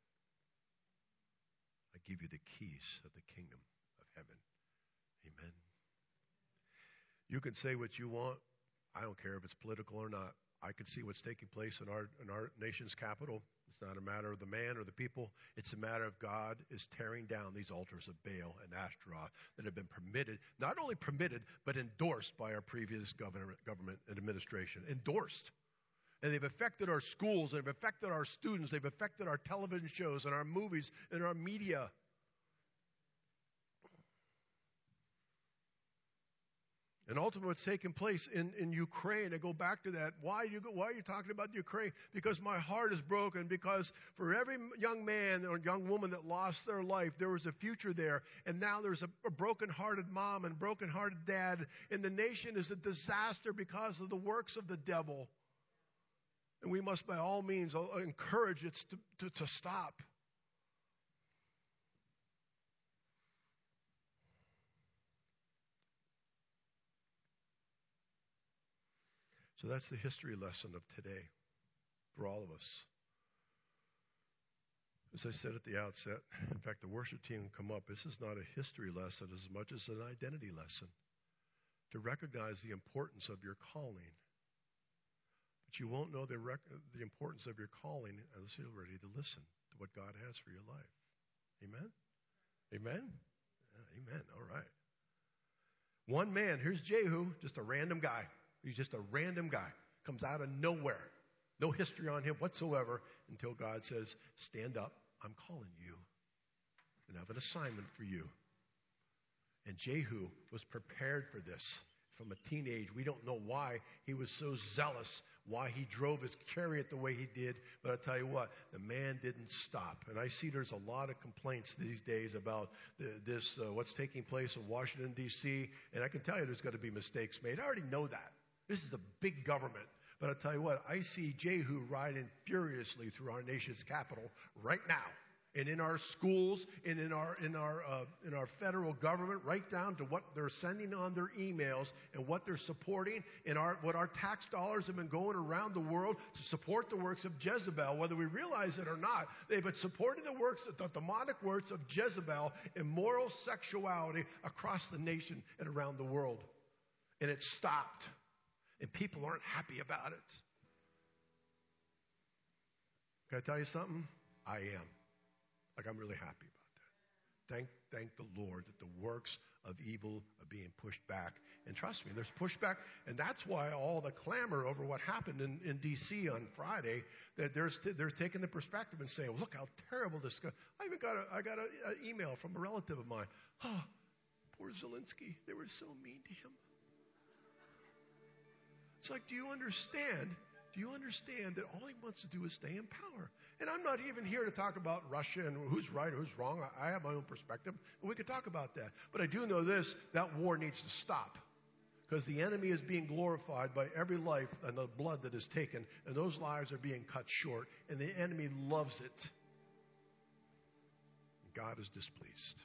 I give you the keys of the kingdom of heaven. Amen. You can say what you want. I don't care if it's political or not. I can see what's taking place in our in our nation's capital. It's not a matter of the man or the people. It's a matter of God is tearing down these altars of Baal and Ashtaroth that have been permitted, not only permitted, but endorsed by our previous government, government and administration. Endorsed. And they've affected our schools. They've affected our students. They've affected our television shows and our movies and our media. And ultimately what's taking place in, in Ukraine, I go back to that. Why, you go, why are you talking about Ukraine? Because my heart is broken. Because for every young man or young woman that lost their life, there was a future there. And now there's a, a broken-hearted mom and broken-hearted dad. And the nation is a disaster because of the works of the devil. And we must by all means encourage it to, to, to stop. So that's the history lesson of today for all of us. As I said at the outset, in fact, the worship team can come up. This is not a history lesson as much as an identity lesson. To recognize the importance of your calling. But you won't know the, rec- the importance of your calling unless you're ready to listen to what God has for your life. Amen? Amen? Yeah, amen. All right. One man, here's Jehu, just a random guy. He's just a random guy. Comes out of nowhere. No history on him whatsoever until God says, stand up. I'm calling you. And I have an assignment for you. And Jehu was prepared for this. From a teenage, we don't know why he was so zealous, why he drove his chariot the way he did. But I'll tell you what, the man didn't stop. And I see there's a lot of complaints these days about the, this, uh, what's taking place in Washington, D C And I can tell you there's going to be mistakes made. I already know that. This is a big government. But I'll tell you what, I see Jehu riding furiously through our nation's capital right now. And in our schools, and in our in our uh, in our federal government, right down to what they're sending on their emails and what they're supporting, and our what our tax dollars have been going around the world to support the works of Jezebel, whether we realize it or not. They've been supporting the works, the demonic works of Jezebel, immoral sexuality across the nation and around the world, and it stopped. And people aren't happy about it. Can I tell you something? I am. Like, I'm really happy about that. Thank, thank the Lord that the works of evil are being pushed back. And trust me, there's pushback. And that's why all the clamor over what happened in, in D C on Friday, that there's, they're taking the perspective and saying, well, look how terrible this guy. I even got a, I got an email from a relative of mine. Oh, poor Zelensky. They were so mean to him. It's like, do you understand? Do you understand that all he wants to do is stay in power? And I'm not even here to talk about Russia and who's right or who's wrong. I have my own perspective, and we could talk about that. But I do know this, that war needs to stop. Because the enemy is being glorified by every life and the blood that is taken, and those lives are being cut short, and the enemy loves it. God is displeased.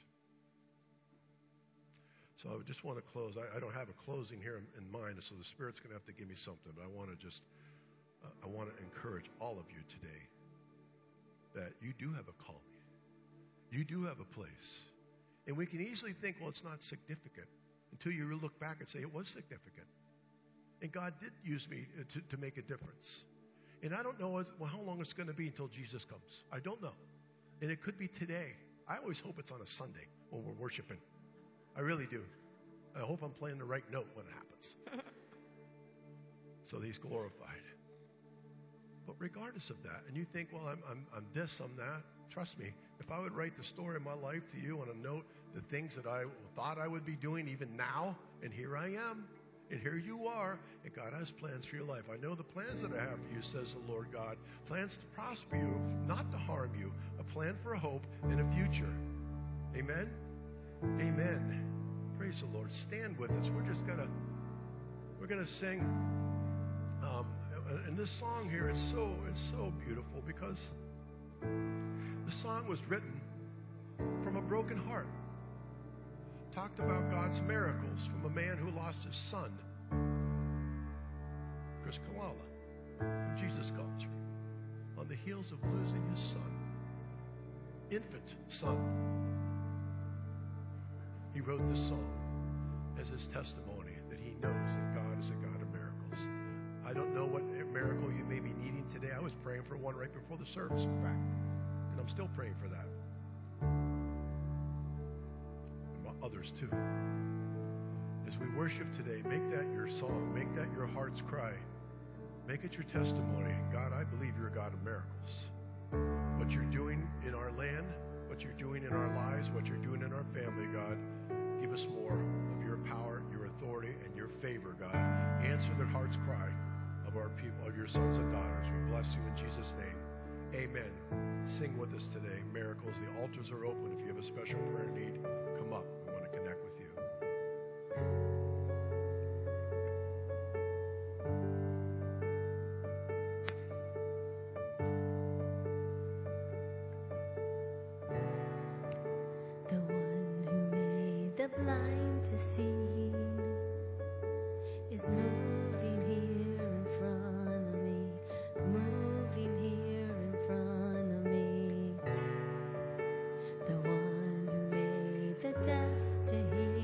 So I just want to close. I, I don't have a closing here in, in mind, so the Spirit's going to have to give me something. But I want to just, uh, I want to encourage all of you today that you do have a calling. You do have a place. And we can easily think, well, it's not significant, until you look back and say, it was significant. And God did use me to, to make a difference. And I don't know well, how long it's going to be until Jesus comes. I don't know. And it could be today. I always hope it's on a Sunday when we're worshiping. I really do. I hope I'm playing the right note when it happens. So he's glorified. But regardless of that, and you think, well, I'm, I'm, I'm this, I'm that. Trust me, if I would write the story of my life to you on a note, the things that I thought I would be doing even now, and here I am. And here you are, and God has plans for your life. I know the plans that I have for you, says the Lord God. Plans to prosper you, not to harm you. A plan for a hope and a future. Amen? Amen. Praise the Lord. Stand with us. We're just gonna, we're gonna sing. Um, and this song here is so, it's so beautiful because the song was written from a broken heart. Talked about God's miracles from a man who lost his son, Chris Kalala, from Jesus culture, on the heels of losing his son, infant son. He wrote this song as his testimony that he knows that God is a God of miracles. I don't know what miracle you may be needing today. I was praying for one right before the service, in fact, and I'm still praying for that. Others too. As we worship today, make that your song. Make that your heart's cry. Make it your testimony. God, I believe you're a God of miracles. What you're doing in our land, what you're doing in our lives, what you're doing in our family, God, give us more of your power, your authority, and your favor, God. Answer the heart's cry of our people, of your sons and daughters. We bless you in Jesus' name. Amen. Sing with us today. Miracles. The altars are open. If you have a special prayer need, come up. We want to connect with you. The one who made the blind to see is moving here in front of me, moving here in front of me. The one who made the deaf to hear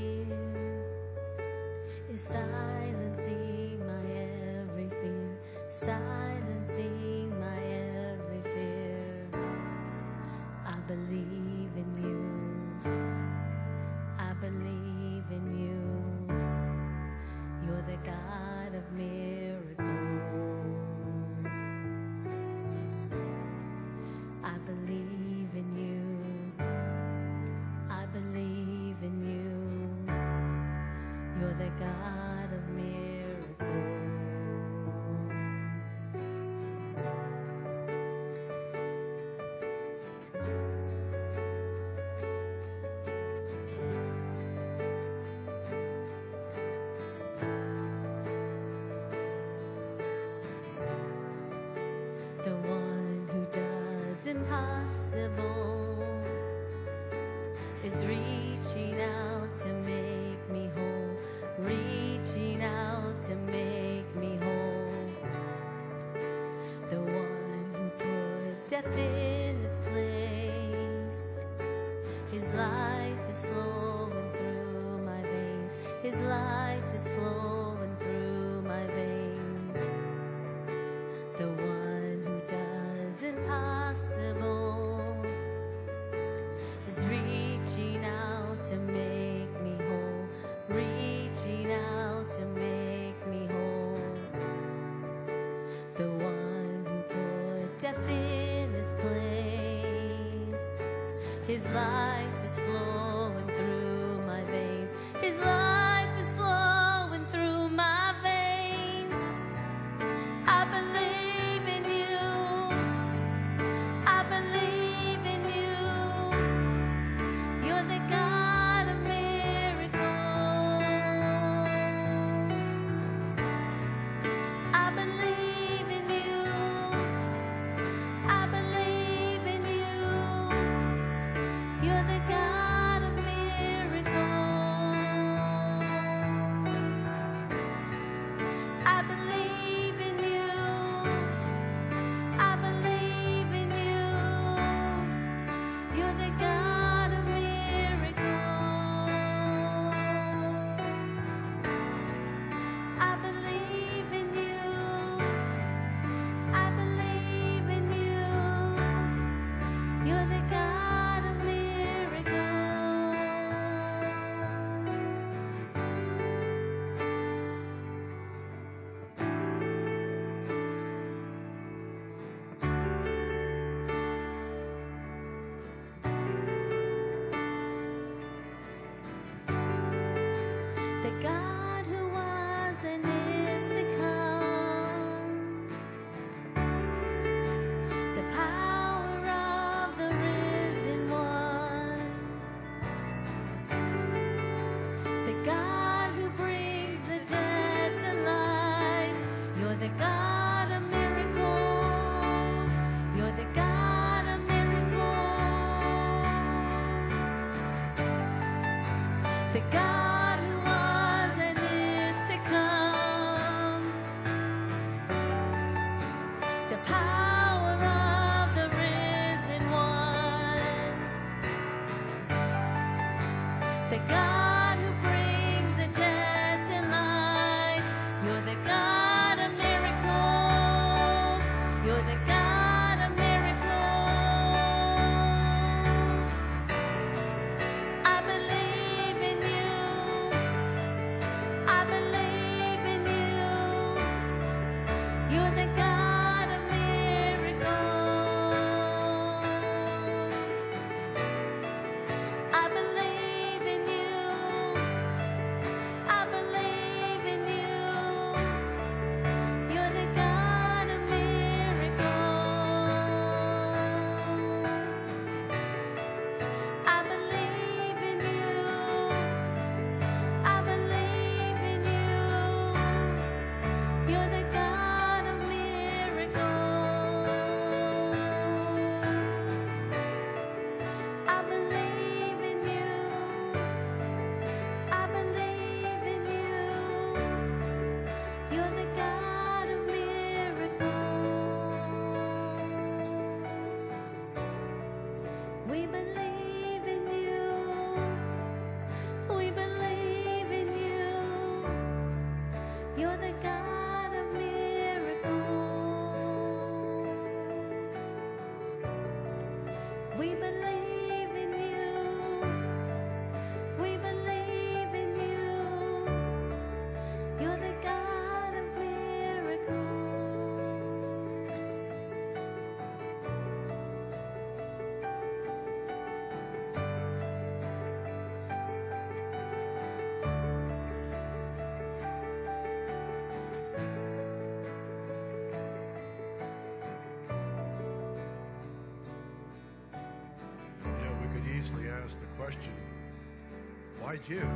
Why Jehu?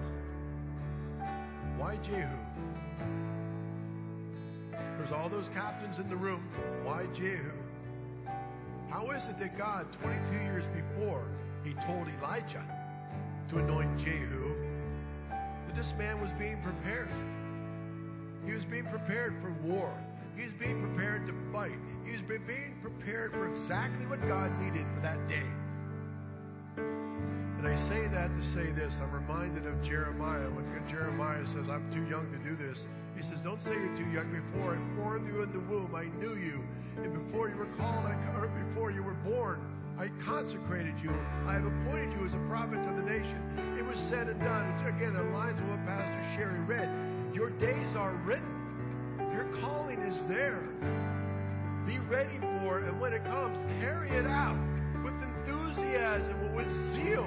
Why Jehu? There's all those captains in the room. Why Jehu? How is it that God, twenty-two years before, he told Elijah to anoint Jehu, that this man was being prepared? He was being prepared for war. He was being prepared to fight. He was being prepared for exactly what God needed for that day. And I say that to say this. I'm reminded of Jeremiah. When Jeremiah says, I'm too young to do this, he says, don't say you're too young. Before I formed you in the womb, I knew you. And before you were called, I, or before you were born, I consecrated you. I have appointed you as a prophet to the nation. It was said and done. It, again, aligns with what Pastor Sherry read. Your days are written. Your calling is there. Be ready for it. And when it comes, carry it out with enthusiasm, with zeal.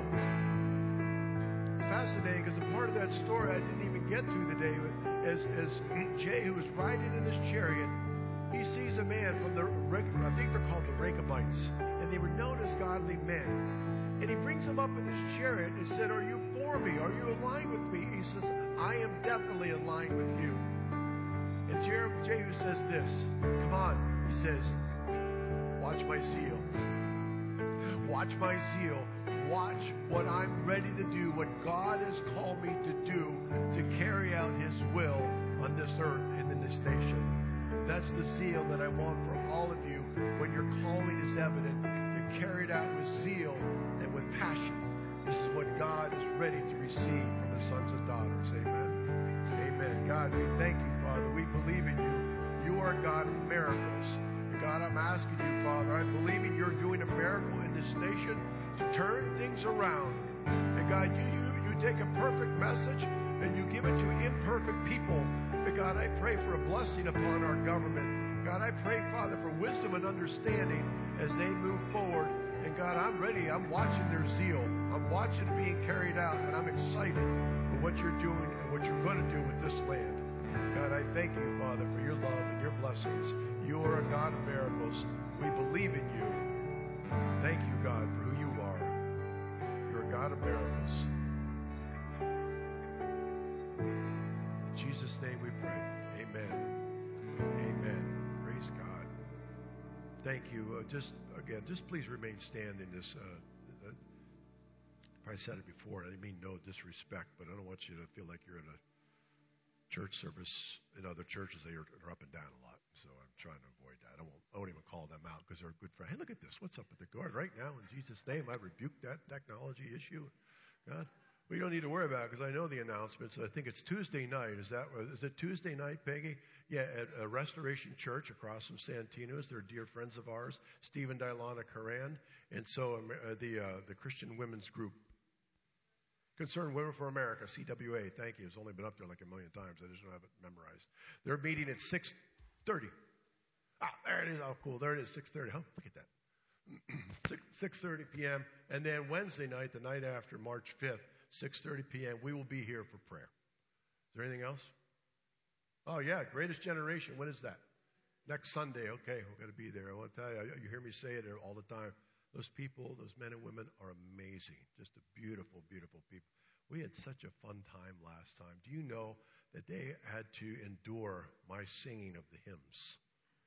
It's fascinating because a part of that story I didn't even get to today. As, as Jehu is riding in his chariot, he sees a man from the, I think they're called the Rechabites, and they were known as godly men. And he brings him up in his chariot and said, are you for me? Are you aligned with me? He says, I am definitely aligned with you. And Jehu says this, come on, he says, watch my zeal. Watch my zeal. Watch what I'm ready to do, what God has called me to do to carry out his will on this earth and in this nation. That's the zeal that I want for all of you when your calling is evident, to carry it out with zeal and with passion. This is what God is ready to receive from his sons and daughters. Amen. Amen. God, we thank you, Father. We believe in you. You are God of miracles. And God, I'm asking you, Father, I'm believing you're doing a miracle in this nation to turn things around. And God, you, you, you take a perfect message and you give it to imperfect people. And God, I pray for a blessing upon our government. God, I pray, Father, for wisdom and understanding as they move forward. And God, I'm ready. I'm watching their zeal. I'm watching it being carried out. And I'm excited for what you're doing and what you're going to do with this land. God, I thank you, Father, for your love and your blessings. You are a God of miracles. We believe in you. Thank you, God, for who you are. You're a God of miracles. In Jesus' name we pray. Amen. Amen. Praise God. Thank you. Uh, just, again, just please remain standing. This, uh, uh, I said it before, and I didn't mean no disrespect, but I don't want you to feel like you're in a church service. In other churches, they are, are up and down a lot, so I'm trying to avoid that. I won't, I won't even call them out because they're a good friend. Hey, look at this. What's up with the guard? Right now, in Jesus' name, I rebuke that technology issue. God, we don't need to worry about it because I know the announcements. I think it's Tuesday night. Is that is it Tuesday night, Peggy? Yeah, at a Restoration Church across from Santino's. They're dear friends of ours, Steve and Dilana Karan, and so uh, the uh, the Christian Women's Group. Concerned Women for America, C W A. Thank you. It's only been up there like a million times. I just don't have it memorized. They're meeting at six thirty. Ah, there it is. Oh, cool. There it is, six thirty. Oh, look at that. six thirty p.m. And then Wednesday night, the night after, March fifth, six thirty p.m., we will be here for prayer. Is there anything else? Oh, yeah, Greatest Generation. When is that? Next Sunday. Okay, we're going to be there. I want to tell you, you hear me say it all the time. Those people, those men and women are amazing. Just a beautiful, beautiful people. We had such a fun time last time. Do you know that they had to endure my singing of the hymns?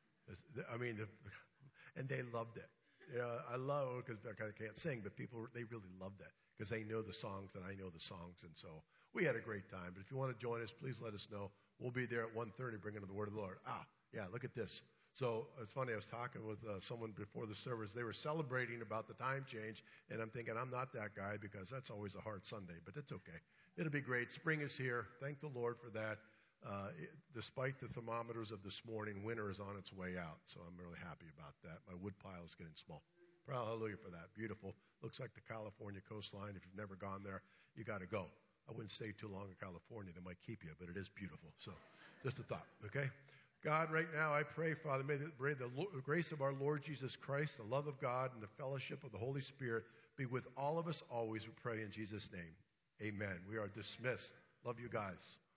I mean, the, and they loved it. Yeah, I love it because I can't sing, but people, they really loved that because they know the songs and I know the songs. And so we had a great time. But if you want to join us, please let us know. We'll be there at one thirty bringing the word of the Lord. Ah, yeah, look at this. So it's funny, I was talking with uh, someone before the service. They were celebrating about the time change, and I'm thinking, I'm not that guy because that's always a hard Sunday, but it's okay. It'll be great. Spring is here. Thank the Lord for that. Uh, it, despite the thermometers of this morning, winter is on its way out, so I'm really happy about that. My wood pile is getting small. Hallelujah for that. Beautiful. Looks like the California coastline. If you've never gone there, you got to go. I wouldn't stay too long in California. They might keep you, but it is beautiful. So just a thought, okay? God, right now I pray, Father, may the, may the grace of our Lord Jesus Christ, the love of God, and the fellowship of the Holy Spirit be with all of us always, we pray in Jesus' name. Amen. We are dismissed. Love you guys.